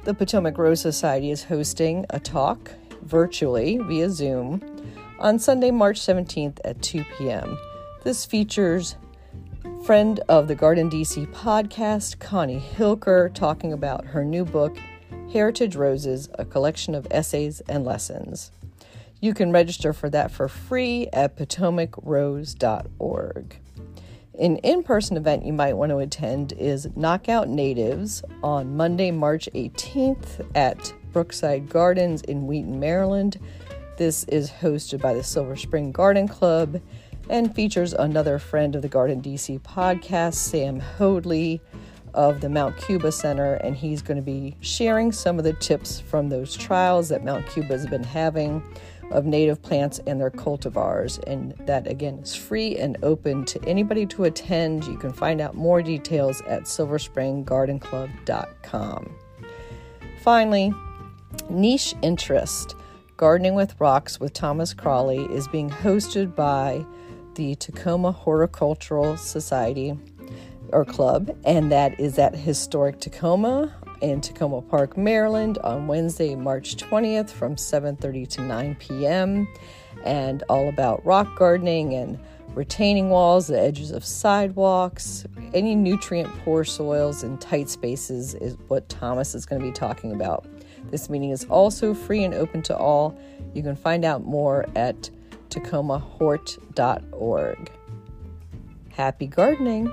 [SPEAKER 1] The Potomac Rose Society is hosting a talk virtually via Zoom on Sunday, March 17th at 2 p.m. This features friend of the Garden DC podcast, Connie Hilker, talking about her new book, Heritage Roses, a collection of essays and lessons. You can register for that for free at potomacriose.org. An in-person event you might want to attend is Knockout Natives on Monday, March 18th at Brookside Gardens in Wheaton, Maryland. This is hosted by the Silver Spring Garden Club and features another friend of the Garden DC podcast, Sam Hoadley of the Mount Cuba Center, and he's going to be sharing some of the tips from those trials that Mount Cuba has been having of native plants and their cultivars. And that, again, is free and open to anybody to attend. You can find out more details at silverspringgardenclub.com. Finally, Niche Interest, Gardening with Rocks with Thomas Crawley, is being hosted by the Tacoma Horticultural Society or Club, and that is at Historic Tacoma in Tacoma Park, Maryland on Wednesday, March 20th from 7:30 to 9 p.m. and all about rock gardening and retaining walls, the edges of sidewalks, any nutrient poor soils and tight spaces is what Thomas is going to be talking about. This meeting is also free and open to all. You can find out more at tacomahort.org. Happy gardening!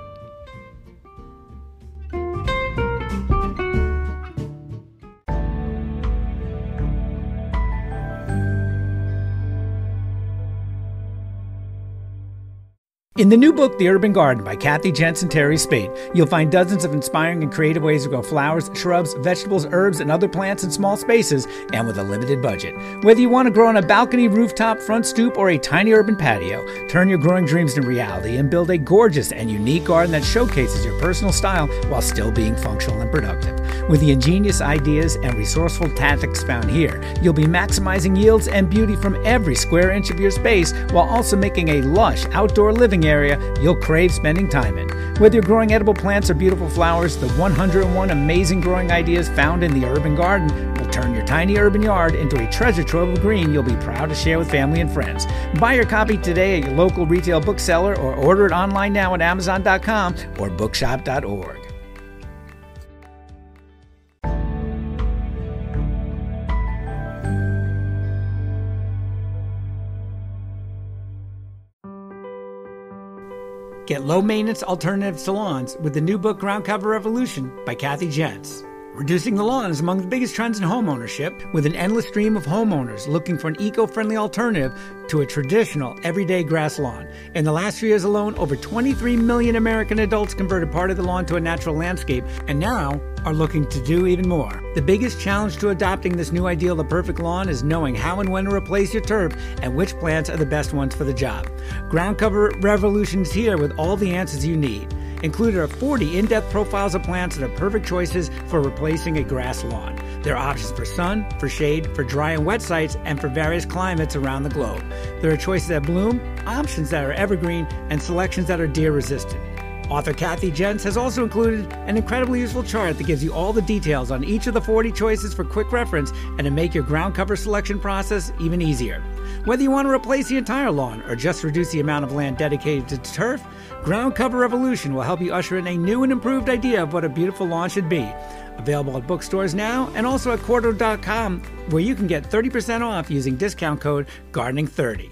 [SPEAKER 5] In the new book, The Urban Garden by Kathy Jensen Terry Spade, you'll find dozens of inspiring and creative ways to grow flowers, shrubs, vegetables, herbs, and other plants in small spaces and with a limited budget. Whether you want to grow on a balcony, rooftop, front stoop, or a tiny urban patio, turn your growing dreams into reality and build a gorgeous and unique garden that showcases your personal style while still being functional and productive. With the ingenious ideas and resourceful tactics found here, you'll be maximizing yields and beauty from every square inch of your space while also making a lush outdoor living area you'll crave spending time in. Whether you're growing edible plants or beautiful flowers, the 101 amazing growing ideas found in the urban garden will turn your tiny urban yard into a treasure trove of green you'll be proud to share with family and friends. Buy your copy today at your local retail bookseller or order it online now at Amazon.com or bookshop.org. Get low-maintenance alternatives to lawns with the new book Ground Cover Revolution by Kathy Jentz. Reducing the lawn is among the biggest trends in home ownership, with an endless stream of homeowners looking for an eco-friendly alternative to a traditional everyday grass lawn. In the last 3 years alone, over 23 million American adults converted part of the lawn to a natural landscape, and now are looking to do even more. The biggest challenge to adopting this new ideal of the perfect lawn is knowing how and when to replace your turf and which plants are the best ones for the job. Ground Cover Revolution is here with all the answers you need. Included are 40 in-depth profiles of plants that are perfect choices for replacing a grass lawn. There are options for sun, for shade, for dry and wet sites, and for various climates around the globe. There are choices that bloom, options that are evergreen, and selections that are deer-resistant. Author Kathy Jentz has also included an incredibly useful chart that gives you all the details on each of the 40 choices for quick reference and to make your ground cover selection process even easier. Whether you want to replace the entire lawn or just reduce the amount of land dedicated to turf, Ground Cover Revolution will help you usher in a new and improved idea of what a beautiful lawn should be. Available at bookstores now and also at Quarto.com, where you can get 30% off using discount code GARDENING30.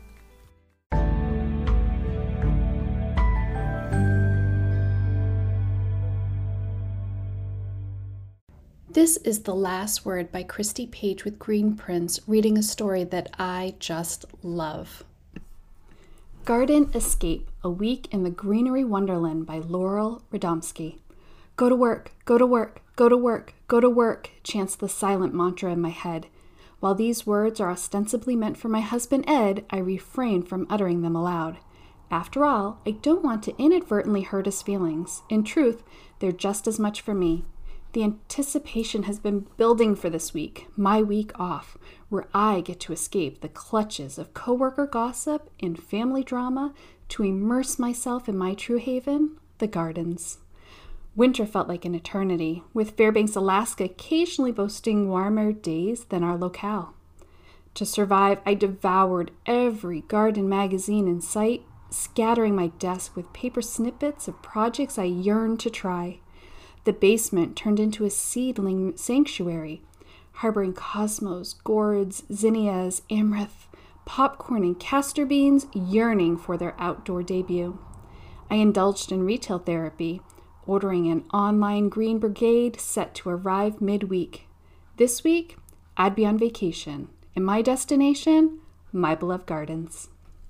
[SPEAKER 6] This is The Last Word by Christy Page with Green Prince, reading a story that I just love. Garden Escape, A Week in the Greenery Wonderland by Laurel Radomski. Go to work, go to work, go to work, go to work, chants the silent mantra in my head. While these words are ostensibly meant for my husband Ed, I refrain from uttering them aloud. After all, I don't want to inadvertently hurt his feelings. In truth, they're just as much for me. The anticipation has been building for this week, my week off, where I get to escape the clutches of coworker gossip and family drama to immerse myself in my true haven, the gardens. Winter felt like an eternity, with Fairbanks, Alaska occasionally boasting warmer days than our locale. To survive, I devoured every garden magazine in sight, scattering my desk with paper snippets of projects I yearned to try. The basement turned into a seedling sanctuary, harboring cosmos, gourds, zinnias, amaranth, popcorn, and castor beans yearning for their outdoor debut. I indulged in retail therapy, ordering an online Green Brigade set to arrive midweek. This week, I'd be on vacation, and my destination, my beloved gardens.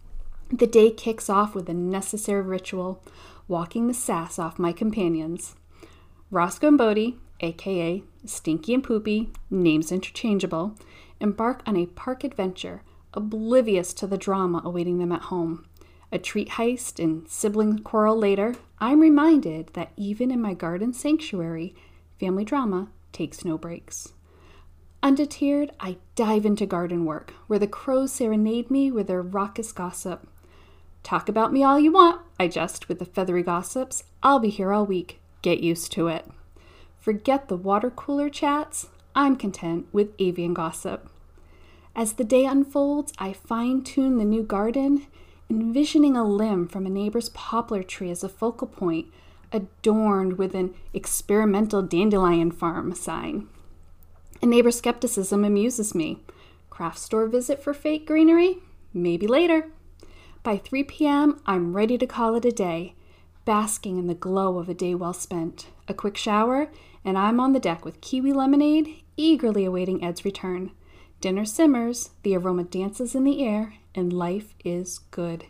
[SPEAKER 6] The day kicks off with a necessary ritual, walking the sass off my companions. Roscoe and Bodie, a.k.a. Stinky and Poopy, names interchangeable, embark on a park adventure, oblivious to the drama awaiting them at home. A treat heist and sibling quarrel later, I'm reminded that even in my garden sanctuary, family drama takes no breaks. Undeterred, I dive into garden work, where the crows serenade me with their raucous gossip. Talk about me all you want, I jest with the feathery gossips. I'll be here all week. Get used to it. Forget the water cooler chats. I'm content with avian gossip. As the day unfolds, I fine-tune the new garden, envisioning a limb from a neighbor's poplar tree as a focal point, adorned with an experimental dandelion farm sign. A neighbor's skepticism amuses me. Craft store visit for fake greenery? Maybe later. By 3 p.m., I'm ready to call it a day, basking in the glow of a day well spent. A quick shower, and I'm on the deck with kiwi lemonade, eagerly awaiting Ed's return. Dinner simmers, the aroma dances in the air, and life is good.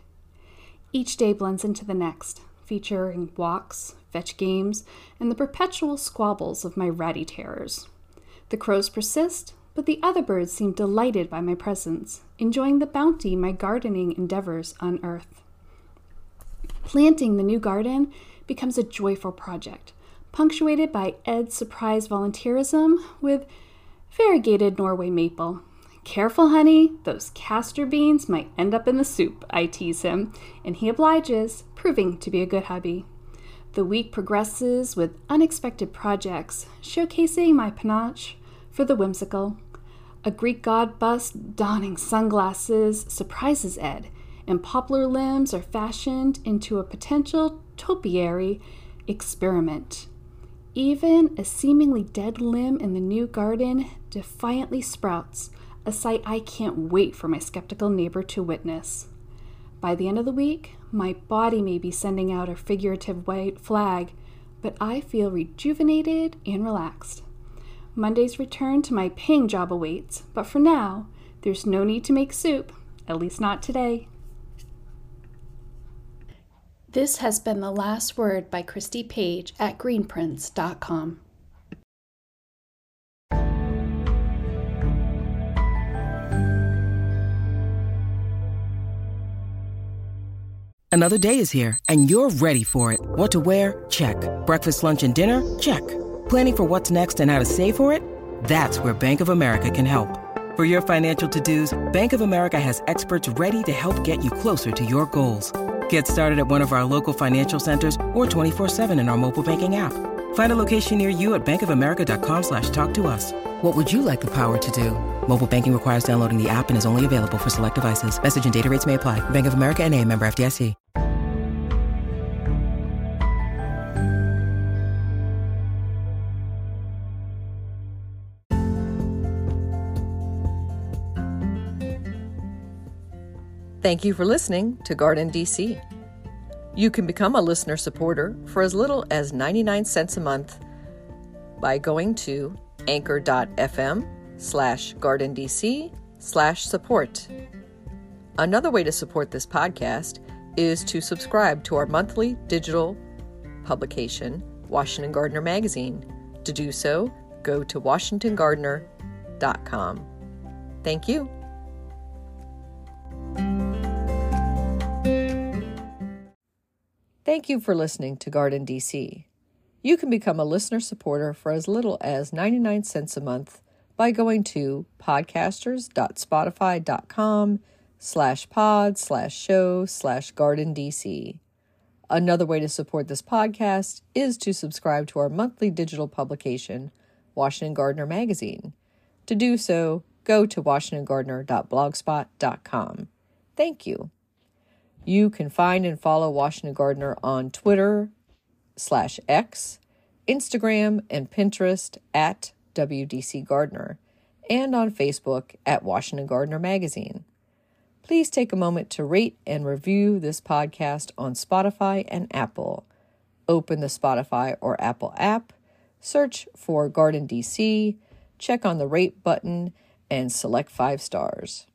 [SPEAKER 6] Each day blends into the next, featuring walks, fetch games, and the perpetual squabbles of my ratty terrors. The crows persist, but the other birds seem delighted by my presence, enjoying the bounty my gardening endeavors unearth. Planting the new garden becomes a joyful project, punctuated by Ed's surprise volunteerism with variegated Norway maple. Careful, honey, those castor beans might end up in the soup, I tease him, and he obliges, proving to be a good hubby. The week progresses with unexpected projects, showcasing my panache for the whimsical. A Greek god bust donning sunglasses surprises Ed, and poplar limbs are fashioned into a potential topiary experiment. Even a seemingly dead limb in the new garden defiantly sprouts, a sight I can't wait for my skeptical neighbor to witness. By the end of the week, my body may be sending out a figurative white flag, but I feel rejuvenated and relaxed. Monday's return to my paying job awaits, but for now, there's no need to make soup, at least not today.
[SPEAKER 7] This has been The Last Word by Christy Page at greenprints.com.
[SPEAKER 8] Another day is here, and you're ready for it. What to wear? Check. Breakfast, lunch, and dinner? Check. Planning for what's next and how to save for it? That's where Bank of America can help. For your financial to-dos, Bank of America has experts ready to help get you closer to your goals. Get started at one of our local financial centers or 24/7 in our mobile banking app. Find a location near you at bankofamerica.com/talktous. What would you like the power to do? Mobile banking requires downloading the app and is only available for select devices. Message and data rates may apply. Bank of America N.A., member FDIC.
[SPEAKER 1] Thank you for listening to Garden DC. You can become a listener supporter for as little as 99 cents a month by going to anchor.fm/gardendc/support. Another way to support this podcast is to subscribe to our monthly digital publication, Washington Gardener Magazine. To do so, go to washingtongardener.com. Thank you. Thank you for listening to Garden DC. You can become a listener supporter for as little as 99 cents a month by going to podcasters.spotify.com/pod/show/gardendc. Another way to support this podcast is to subscribe to our monthly digital publication, Washington Gardener Magazine. To do so, go to washingtongardener.blogspot.com. Thank you. You can find and follow Washington Gardener on Twitter/X, Instagram, and Pinterest at WDC Gardener, and on Facebook at Washington Gardener Magazine. Please take a moment to rate and review this podcast on Spotify and Apple. Open the Spotify or Apple app, search for Garden DC, check on the rate button, and select 5 stars.